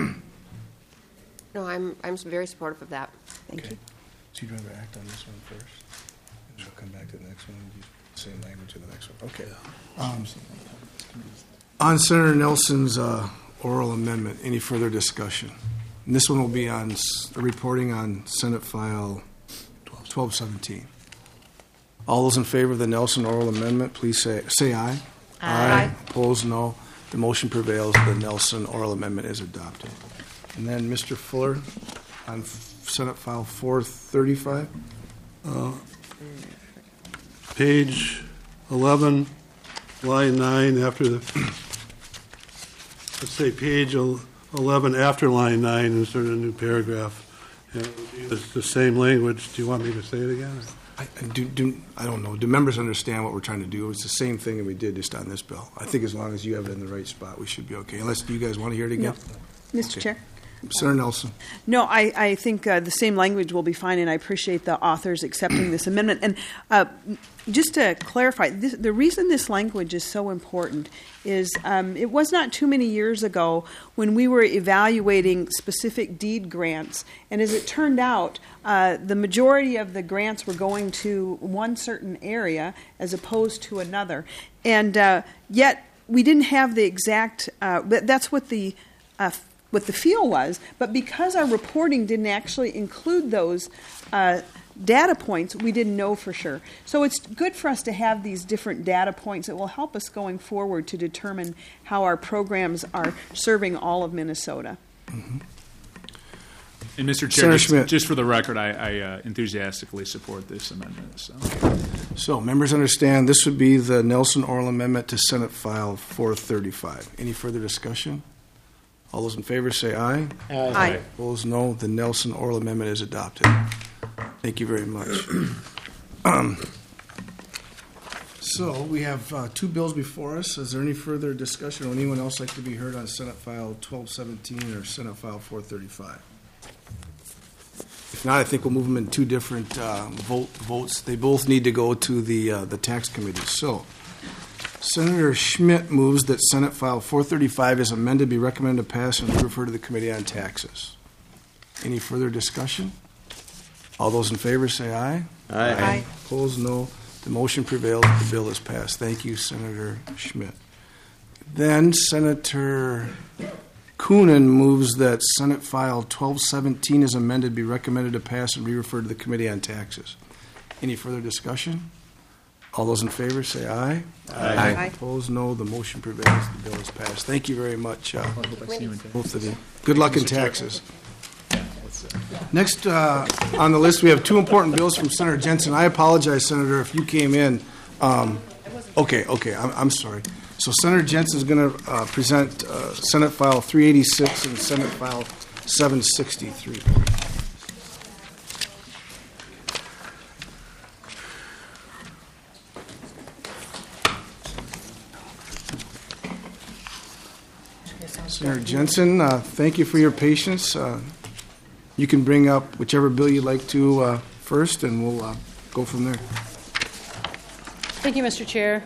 No, I'm, I'm very supportive of that. Thank Okay. you. So you'd rather act on this one first? And she'll come back to the next one and use the same language to the next one. Okay. Um, on Senator Nelson's uh, oral amendment, any further discussion? And this one will be on s- reporting on Senate File twelve seventeen. All those in favor of the Nelson oral amendment, please say say aye. Aye. Opposed, no. The motion prevails. The Nelson oral amendment is adopted. And then Mister Fuller on F- Senate File four thirty-five. Uh, Page eleven, line nine, after the, let's say page el- eleven after line nine, insert a new paragraph. And it would be the the same language. Do you want me to say it again? I, I do, do, I don't know. Do members understand what we're trying to do? It's the same thing that we did just on this bill. I think as long as you have it in the right spot, we should be okay. Unless, do you guys want to hear it again? Mister Okay. Chair? Senator Nelson. No, I, I think uh, the same language will be fine, and I appreciate the authors accepting this amendment. And uh, just to clarify, this, the reason this language is so important is um, it was not too many years ago when we were evaluating specific deed grants, and as it turned out, uh, the majority of the grants were going to one certain area as opposed to another. And uh, yet, we didn't have the exact, uh, but that's what the, uh, what the feel was. But because our reporting didn't actually include those uh, data points, we didn't know for sure. So it's good for us to have these different data points that will help us going forward to determine how our programs are serving all of Minnesota. Mm-hmm. And Mister Chair, Senator just, Schmidt. just for the record, I, I uh, enthusiastically support this amendment. So. So members understand this would be the Nelson Oral Amendment to Senate File four thirty-five. Any further discussion? All those in favor say aye. Aye. Aye. Opposed, no. The Nelson Oral Amendment is adopted. Thank you very much. um, so we have uh, two bills before us. Is there any further discussion or anyone else like to be heard on Senate File twelve seventeen or Senate File four thirty-five? If not, I think we'll move them in two different uh, vote, votes. They both need to go to the uh, the tax committee. So, Senator Schmidt moves that Senate File four thirty-five is amended be recommended to pass and refer to the Committee on Taxes. Any further discussion? All those in favor say aye. Aye. Aye. Opposed, no. The motion prevails. The bill is passed. Thank you, Senator Schmidt. Then Senator Coonan moves that Senate File twelve seventeen is amended be recommended to pass and be referred to the Committee on Taxes. Any further discussion? All those in favor say aye. Aye. Aye. Opposed, no. The motion prevails. The bill is passed. Thank you very much, uh, both of you. Good luck in taxes. Next uh, on the list, we have two important bills from Senator Jensen. I apologize, Senator, if you came in. Um, okay, okay, I'm, I'm sorry. So Senator Jensen is going to uh, present uh, Senate File three eighty-six and Senate File seven sixty-three. Senator Jensen, uh, thank you for your patience. Uh, you can bring up whichever bill you'd like to uh, first, and we'll uh, go from there. Thank you, Mister Chair.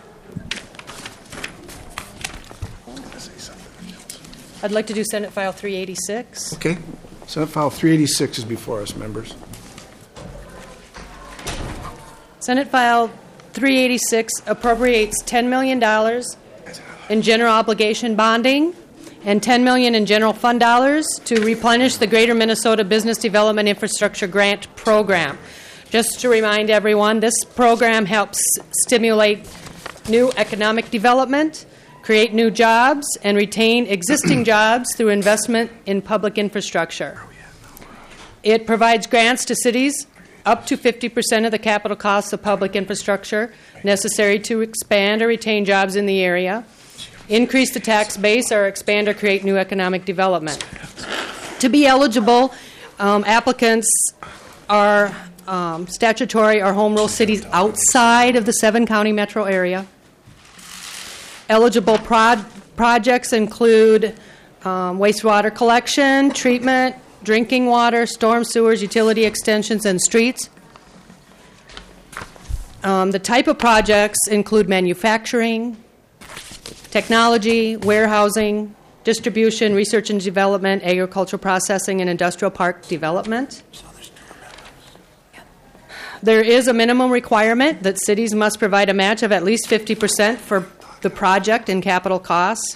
I'd like to do Senate File three eighty-six. Okay. Senate File three eighty-six is before us, members. Senate File three eighty-six appropriates ten million dollars in general obligation bonding and ten million dollars in general fund dollars to replenish the Greater Minnesota Business Development Infrastructure Grant Program. Just to remind everyone, this program helps stimulate new economic development, create new jobs, and retain existing jobs through investment in public infrastructure. It provides grants to cities up to fifty percent of the capital costs of public infrastructure necessary to expand or retain jobs in the area, increase the tax base, or expand or create new economic development. To be eligible, um, applicants are um, statutory or home rule cities outside of the seven-county metro area. Eligible prod- projects include um, wastewater collection, treatment, drinking water, storm sewers, utility extensions, and streets. Um, the type of projects include manufacturing, technology, warehousing, distribution, research and development, agricultural processing, and industrial park development. There is a minimum requirement that cities must provide a match of at least fifty percent for the project and capital costs.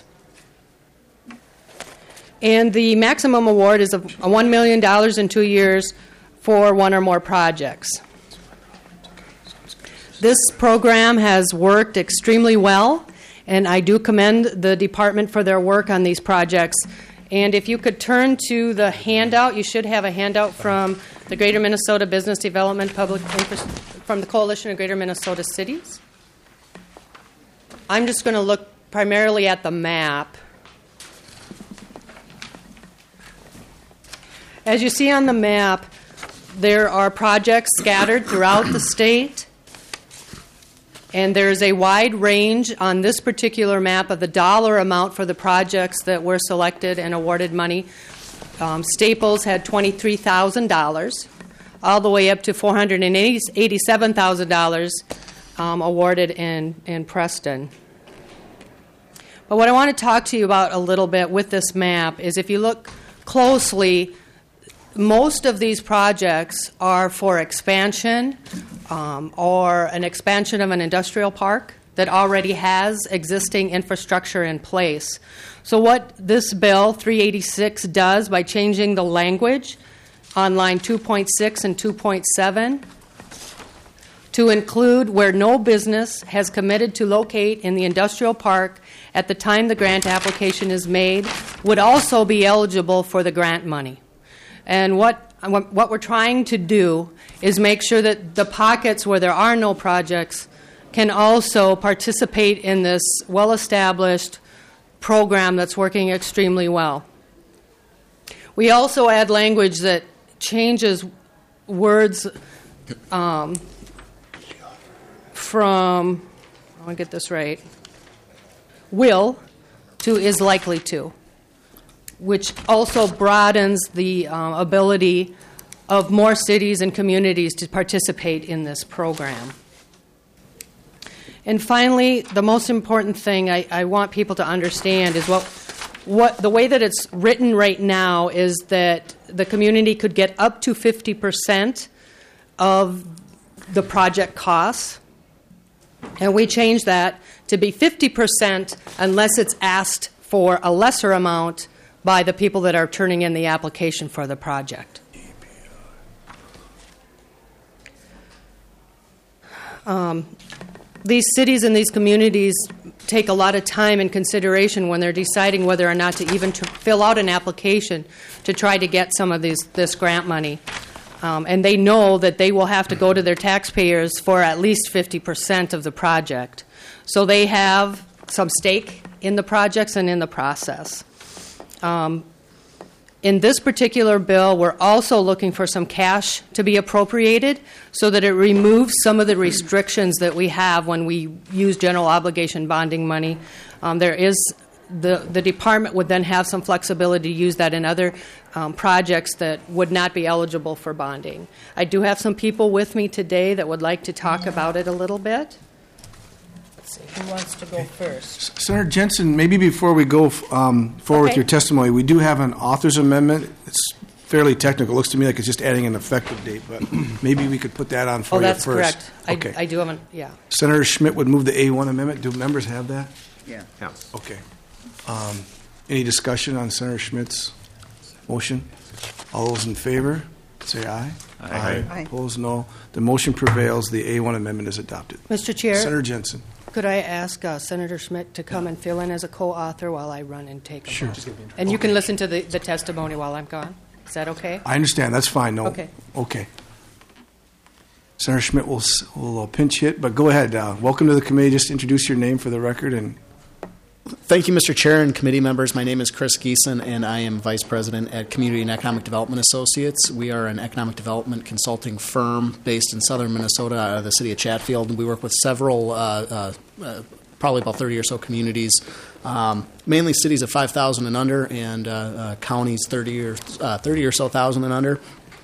And the maximum award is of one million dollars in two years for one or more projects. This program has worked extremely well, and I do commend the department for their work on these projects. And if you could turn to the handout, you should have a handout from the Greater Minnesota Business Development Public Infra- from the Coalition of Greater Minnesota Cities. I'm just going to look primarily at the map. As you see on the map, there are projects scattered throughout the state, and there's a wide range on this particular map of the dollar amount for the projects that were selected and awarded money. Um, Staples had twenty-three thousand dollars, all the way up to four hundred eighty-seven thousand dollars um, awarded in, in Preston. But what I want to talk to you about a little bit with this map is if you look closely, most of these projects are for expansion um, or an expansion of an industrial park. that already has existing infrastructure in place. So what this bill, three eighty-six, does by changing the language on line two point six and two point seven to include where no business has committed to locate in the industrial park at the time the grant application is made would also be eligible for the grant money. And what what we're trying to do is make sure that the pockets where there are no projects can also participate in this well-established program that's working extremely well. We also add language that changes words um, from, I want to get this right, will to is likely to, which also broadens the um, ability of more cities and communities to participate in this program. And finally, the most important thing I, I want people to understand is what, what the way that it's written right now is that the community could get up to fifty percent of the project costs, and we changed that to be fifty percent unless it's asked for a lesser amount by the people that are turning in the application for the project. Um, these cities and these communities take a lot of time and consideration when they're deciding whether or not to even tr- fill out an application to try to get some of these, this grant money. Um, and they know that they will have to go to their taxpayers for at least fifty percent of the project. So they have some stake in the projects and in the process. Um, in this particular bill, we're also looking for some cash to be appropriated so that it removes some of the restrictions that we have when we use general obligation bonding money. Um, there is the the department would then have some flexibility to use that in other um, projects that would not be eligible for bonding. I do have some people with me today that would like to talk about it a little bit. Let's see, who wants to go first? Senator Jensen, maybe before we go um, forward Okay. with your testimony, we do have an author's amendment. It's fairly technical. It looks to me like it's just adding an effective date, but maybe we could put that on for Oh, you that's first. correct. I, Okay. I do have an, yeah. Senator Schmidt would move the A one amendment. Do members have that? Yeah. Okay. Um, any discussion on Senator Schmidt's motion? All those in favor, say aye. Aye. Aye. Opposed, no. The motion prevails. The A one amendment is adopted. Mister Chair, Senator Jensen. could I ask uh, Senator Schmidt to come and fill in as a co-author while I run and take a Sure. vote? And you can listen to the, the testimony while I'm gone. Is that okay? I understand. That's fine. No. Okay. Okay. Senator Schmidt will, s- will uh, pinch hit, but go ahead. Uh, welcome to the committee. Just introduce your name for the record. And Thank you, Mister Chair and committee members. My name is Chris Geeson, and I am Vice President at Community and Economic Development Associates. We are an economic development consulting firm based in southern Minnesota out of the city of Chatfield, and we work with several, uh, uh, uh, probably about thirty or so communities, um, mainly cities of five thousand and under, and uh, uh, counties thirty or, uh, thirty or so thousand and under.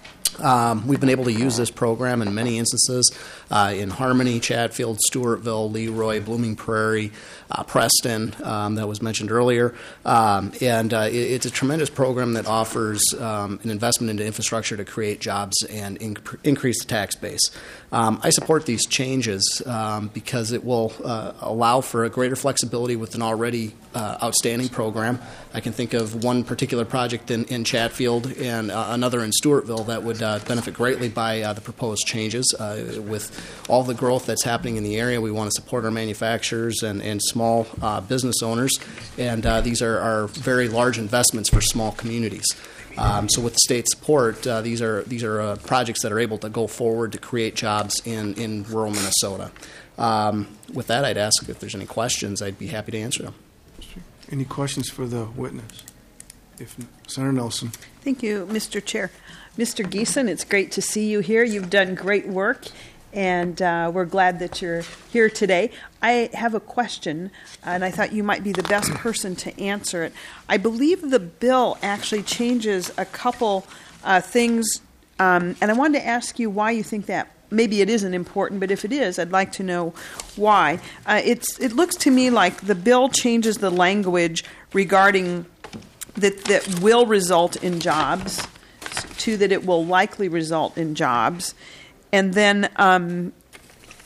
Um, we've been able to use this program in many instances uh, in Harmony, Chatfield, Stewartville, Leroy, Blooming Prairie, uh, Preston, um, that was mentioned earlier. Um, and uh, it, it's a tremendous program that offers um, an investment into infrastructure to create jobs and inc- increase the tax base. Um, I support these changes um, because it will uh, allow for a greater flexibility with an already uh, outstanding program. I can think of one particular project in, in Chatfield and uh, another in Stewartville that would uh, benefit greatly by uh, the proposed changes. Uh, with all the growth that's happening in the area, we want to support our manufacturers and, and small uh, business owners, and uh, these are, are very large investments for small communities. Um, so with state support, uh, these are these are uh, projects that are able to go forward to create jobs in, in rural Minnesota. Um, with that, I'd ask if there's any questions. I'd be happy to answer them. any questions for the witness? If Senator Nelson. Thank you, Mister Chair. Mister Geeson, it's great to see you here. You've done great work, and uh, we're glad that you're here today. I have a question, and I thought you might be the best person to answer it. I believe the bill actually changes a couple uh, things, um, and I wanted to ask you why you think that. Maybe it isn't important, but if it is, I'd like to know why. Uh, it's, it looks to me like the bill changes the language regarding that that will result in jobs to that it will likely result in jobs. And then um,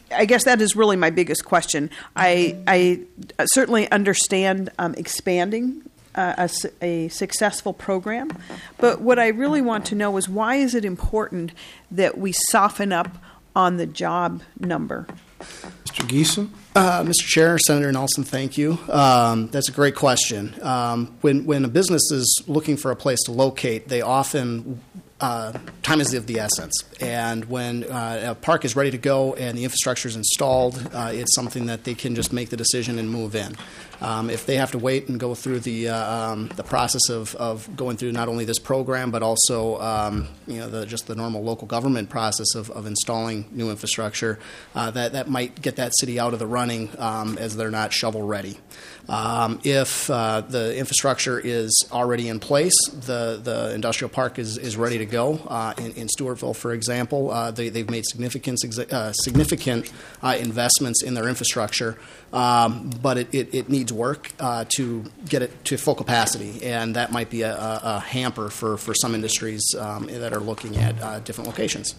I guess that is really my biggest question. I, I certainly understand um, expanding uh, a, su- a successful program, but what I really want to know is why is it important that we soften up on the job number? Mister Geeson? Uh, Mister Chair, Senator Nelson, thank you. Um, that's a great question. Um, when, when a business is looking for a place to locate, they often Uh, time is of the essence. And when uh, a park is ready to go and the infrastructure is installed, uh, it's something that they can just make the decision and move in. Um, if they have to wait and go through the uh, um, the process of, of going through not only this program but also um, you know the, just the normal local government process of, of installing new infrastructure, uh, that that might get that city out of the running um, as they're not shovel ready. Um, if uh, the infrastructure is already in place, the, the industrial park is, is ready to go. Uh, in, in Stewartville, for example, uh, they, they've made significant uh, significant uh, investments in their infrastructure, um, but it, it, it needs work uh, to get it to full capacity, and that might be a, a, a hamper for, for some industries um, that are looking at uh, different locations.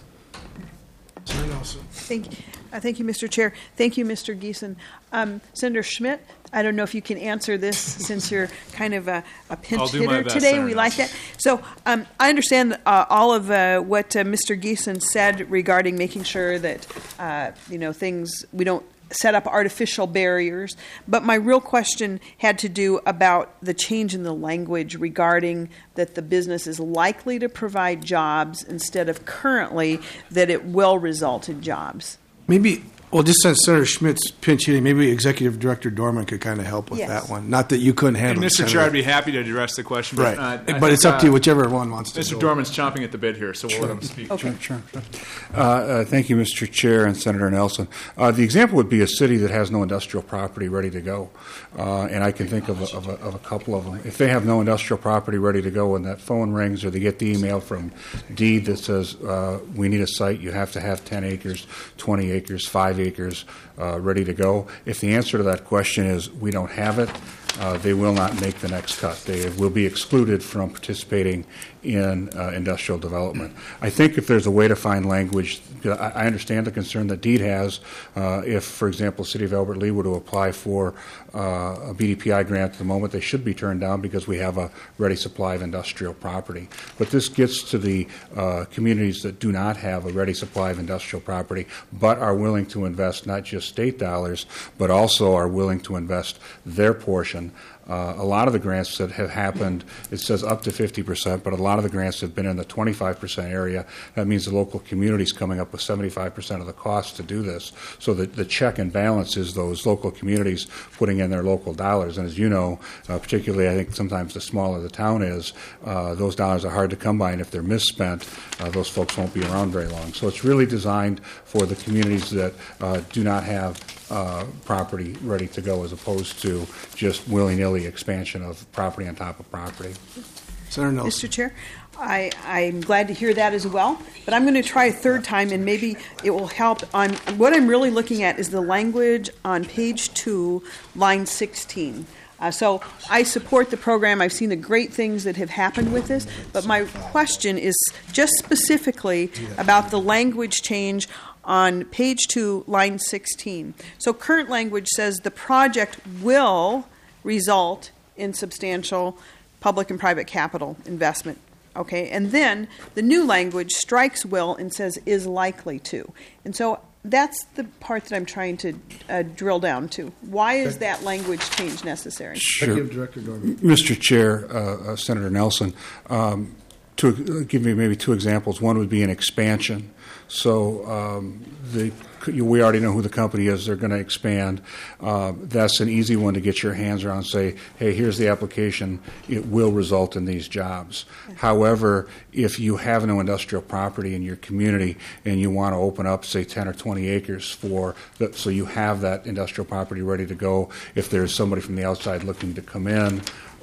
Thank, uh, thank you, Mister Chair. Thank you, Mister Geeson. Um, Senator Schmidt, I don't know if you can answer this since you're kind of a, a pinch I'll do hitter my best, today. Senator We like that. So um, I understand uh, all of uh, what uh, Mister Geeson said regarding making sure that uh, you know things we don't set up artificial barriers. But my real question had to do about the change in the language regarding that the business is likely to provide jobs instead of currently that it will result in jobs. Maybe, well, just since Senator Schmidt's pinch hitting, maybe Executive Director Dorman could kind of help with Yes. that one. Not that you couldn't handle And it, Mister Senator. Chair, I'd be happy to address the question. Right. But, uh, I but think, it's up to you, uh, whichever one wants to Mister go. Dorman's chomping at the bit here, so we'll let him speak. Okay. Sure, sure. Uh, uh, thank you, Mister Chair and Senator Nelson. Uh, the example would be a city that has no industrial property ready to go, uh, and I can think of a, of, a, of a couple of them. If they have no industrial property ready to go and that phone rings or they get the email from DEED that says, uh, we need a site, you have to have ten acres, twenty acres, five acres uh, ready to go. If the answer to that question is we don't have it, uh, they will not make the next cut. They will be excluded from participating in uh, industrial development. I think if there's a way to find language, I, I understand the concern that DEED has. Uh, if, for example, City of Albert Lea were to apply for uh, a B D P I grant at the moment, they should be turned down because we have a ready supply of industrial property. But this gets to the uh, communities that do not have a ready supply of industrial property but are willing to invest not just state dollars but also are willing to invest their portion. Uh, a lot of the grants that have happened, it says up to fifty percent, but a lot of the grants have been in the twenty-five percent area. That means the local community is coming up with seventy-five percent of the cost to do this. So the, the check and balance is those local communities putting in their local dollars. And as you know, uh, particularly I think sometimes the smaller the town is, uh, those dollars are hard to come by, and if they're misspent, uh, those folks won't be around very long. So it's really designed for the communities that uh, do not have uh, property ready to go as opposed to just willy-nilly expansion of property on top of property. Senator Nelson. Mister Chair, I, I'm glad to hear that as well, but I'm going to try a third time, and maybe it will help. On what I'm really looking at is the language on page two, line sixteen. Uh, so I support the program. I've seen the great things that have happened with this, but my question is just specifically about the language change on page two, line sixteen. So current language says the project will result in substantial public and private capital investment. Okay, and then the new language strikes will and says is likely to. And so that's the part that I'm trying to uh, drill down to. Why is that language change necessary? Sure. Executive Director Dorman. Mister Chair, uh, uh, Senator Nelson, um, to give me maybe two examples. One would be an expansion. So um, the we already know who the company is. They're going to expand. Uh, that's an easy one to get your hands around. Say, hey, here's the application. It will result in these jobs. Okay. However, if you have no industrial property in your community and you want to open up, say, ten or twenty acres for, the, so you have that industrial property ready to go. If there's somebody from the outside looking to come in,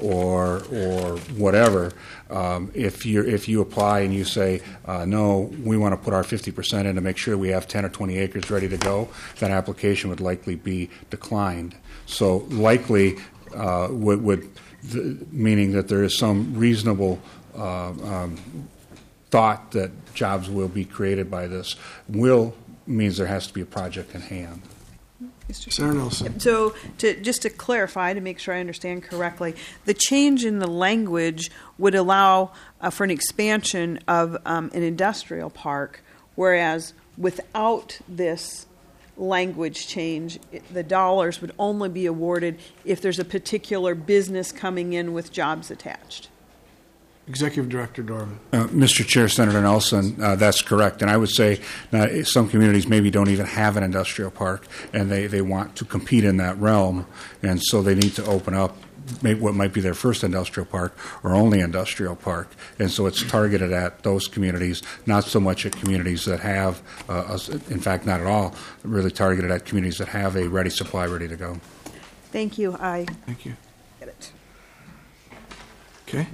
or or whatever, um, if you if you apply and you say uh, no, we want to put our fifty percent in to make sure we have ten or twenty acres ready to go, that application would likely be declined. So likely uh, would, would the, meaning that there is some reasonable uh, um, thought that jobs will be created by this, will means there has to be a project in hand. Senator Nelson. So, to, just to clarify, to make sure I understand correctly, the change in the language would allow uh, for an expansion of um, an industrial park, whereas without this language change, it- the dollars would only be awarded if there's a particular business coming in with jobs attached. Executive Director Dorman. Uh, Mister Chair, Senator Nelson, uh, that's correct. And I would say uh, some communities maybe don't even have an industrial park, and they, they want to compete in that realm, and so they need to open up maybe what might be their first industrial park or only industrial park. And so it's targeted at those communities, not so much at communities that have, uh, in fact, not at all, really targeted at communities that have a ready supply ready to go. Thank you. I Thank you. get it. Okay.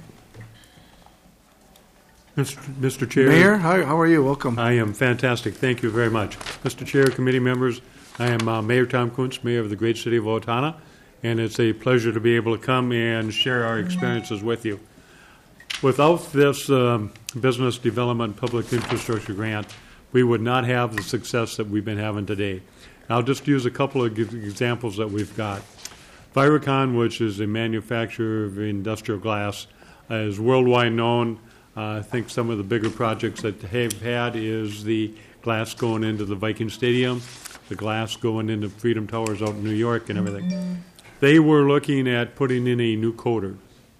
Mister Chair. Mayor, how, how are you? Welcome. I am fantastic. Thank you very much. Mister Chair, committee members, I am uh, Mayor Tom Kuntz, Mayor of the great city of Owatonna, and it's a pleasure to be able to come and share our experiences with you. Without this um, business development public infrastructure grant, we would not have the success that we've been having today. I'll just use a couple of examples that we've got. Viracon, which is a manufacturer of industrial glass, uh, is worldwide known. Uh, I think some of the bigger projects that they've had is the glass going into the Viking Stadium, the glass going into Freedom Towers out in New York and everything. They were looking at putting in a new coater.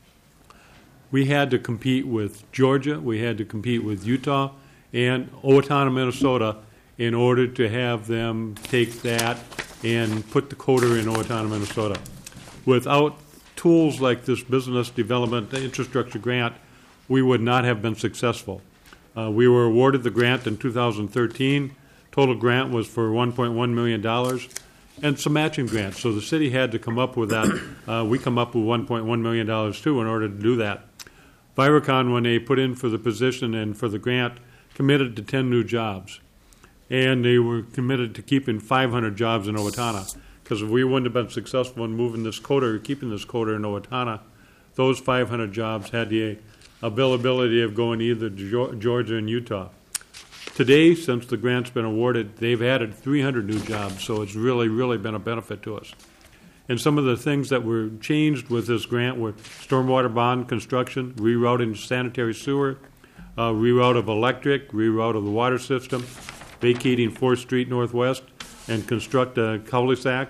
We had to compete with Georgia, we had to compete with Utah, and Owatonna, Minnesota, in order to have them take that and put the coater in Owatonna, Minnesota. Without tools like this business development infrastructure grant, we would not have been successful. Uh, we were awarded the grant in two thousand thirteen. Total grant was for one point one million dollars and some matching grants. So the city had to come up with that. Uh, we come up with one point one million dollars too in order to do that. Viracon, when they put in for the position and for the grant, committed to ten new jobs. And they were committed to keeping five hundred jobs in Owatonna. Because if we wouldn't have been successful in moving this coater, keeping this coater in Owatonna, those five hundred jobs had the availability of going either to Georgia and Utah. Today, since the grant's been awarded, they've added three hundred new jobs, so it's really, really been a benefit to us. And some of the things that were changed with this grant were stormwater bond construction, rerouting sanitary sewer, uh, reroute of electric, reroute of the water system, vacating fourth Street Northwest, and construct a cul-de-sac.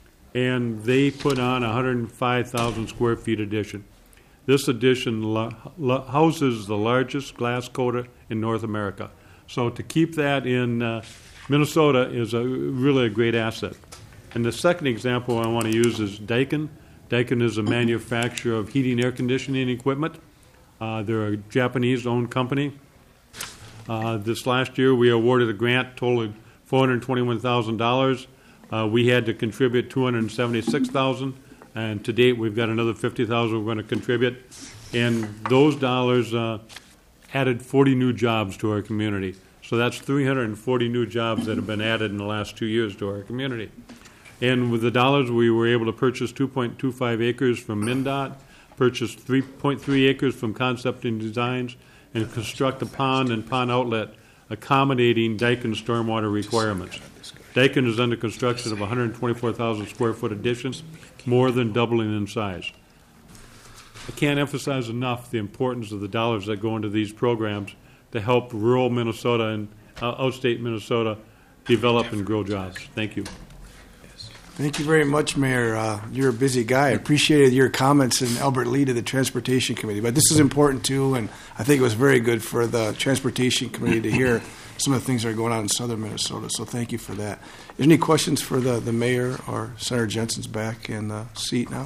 And they put on a one hundred five thousand square feet addition. This addition lo- lo- houses the largest glass coater in North America. So to keep that in uh, Minnesota is a, really a great asset. And the second example I want to use is Daikin. Daikin is a manufacturer of heating air conditioning equipment. Uh, they're a Japanese-owned company. Uh, this last year we awarded a grant totaling four hundred twenty-one thousand dollars. Uh, we had to contribute two hundred seventy-six thousand dollars. And to date, we've got another fifty thousand dollars we're going to contribute. And those dollars uh, added forty new jobs to our community. So that's three hundred forty new jobs that have been added in the last two years to our community. And with the dollars, we were able to purchase two point two five acres from MnDOT, purchase three point three acres from Concept and Designs, and construct a pond and pond outlet accommodating Daikin stormwater requirements. Daikin is under construction of one hundred twenty-four thousand square foot addition, more than doubling in size. I can't emphasize enough the importance of the dollars that go into these programs to help rural Minnesota and uh, outstate Minnesota develop and grow jobs. Thank you. Thank you very much, Mayor. Uh, you're a busy guy. I appreciated your comments and Albert Lee to the Transportation Committee. But this is important, too, and I think it was very good for the Transportation Committee to hear some of the things that are going on in southern Minnesota. So thank you for that. Is there any questions for the, the mayor or Senator Jensen's back in the seat now?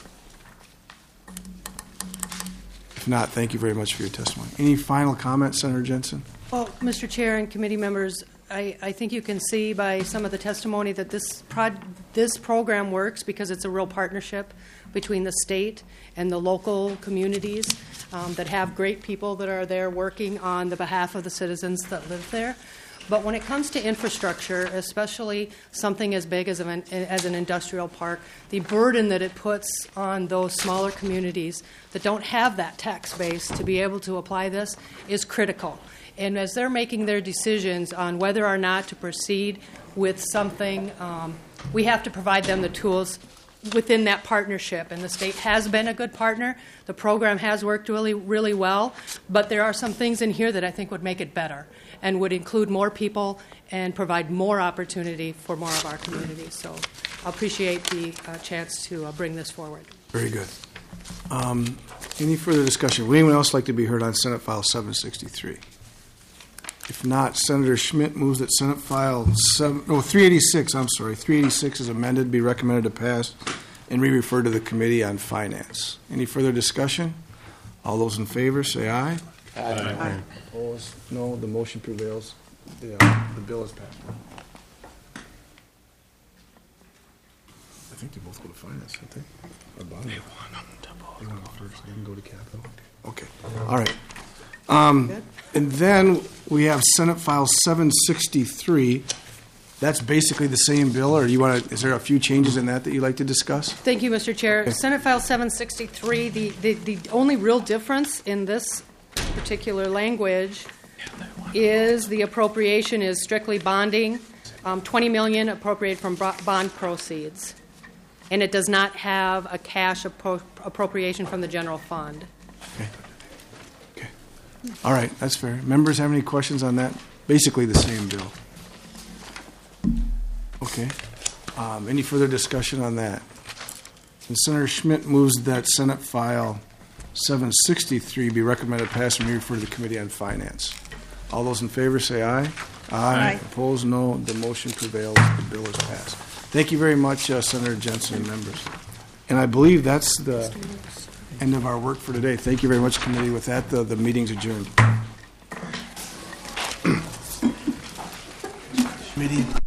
If not, thank you very much for your testimony. Any final comments, Senator Jensen? Well, Mister Chair and committee members, I, I think you can see by some of the testimony that this prod, this program works because it's a real partnership between the state and the local communities um, that have great people that are there working on the behalf of the citizens that live there. But when it comes to infrastructure, especially something as big as an, as an industrial park, the burden that it puts on those smaller communities that don't have that tax base to be able to apply this is critical. And as they're making their decisions on whether or not to proceed with something, um, we have to provide them the tools within that partnership. And the state has been a good partner. The program has worked really, really well. But there are some things in here that I think would make it better and would include more people and provide more opportunity for more of our communities. So I appreciate the uh, chance to uh, bring this forward. Very good. Um, any further discussion? Would anyone else like to be heard on Senate File seven sixty-three? If not, Senator Schmidt moves that Senate File seven, no, three eighty-six, I'm sorry, three eighty-six is amended, be recommended to pass, and re-refer to the Committee on Finance. Any further discussion? All those in favor, say aye. Aye. Aye. Opposed? No. The motion prevails. The, uh, the bill is passed. I think they both go to Finance, don't they? Or bond? They want them to both. They want to go first, then go to Capital. Okay. All right. Um, and then we have Senate File seven sixty-three. That's basically the same bill, or do you want to? Is there a few changes in that that you'd like to discuss? Thank you, Mister Chair. Okay. Senate File seven sixty-three, the, the, the only real difference in this particular language is the appropriation is strictly bonding, um, twenty million dollars appropriated from bro- bond proceeds, and it does not have a cash appro- appropriation from the general fund. Okay. Okay. All right, that's fair. Members have any questions on that? Basically the same bill. Okay. Um, any further discussion on that? And Senator Schmidt moves that Senate File seven sixty-three be recommended pass and refer to the Committee on Finance. All those in favor say aye. Aye. Aye. Opposed, no. The motion prevails. The bill is passed. Thank you very much, uh, Senator Jensen and members. And I believe that's the end of our work for today. Thank you very much, committee. With that, the, the meeting's adjourned. Meeting.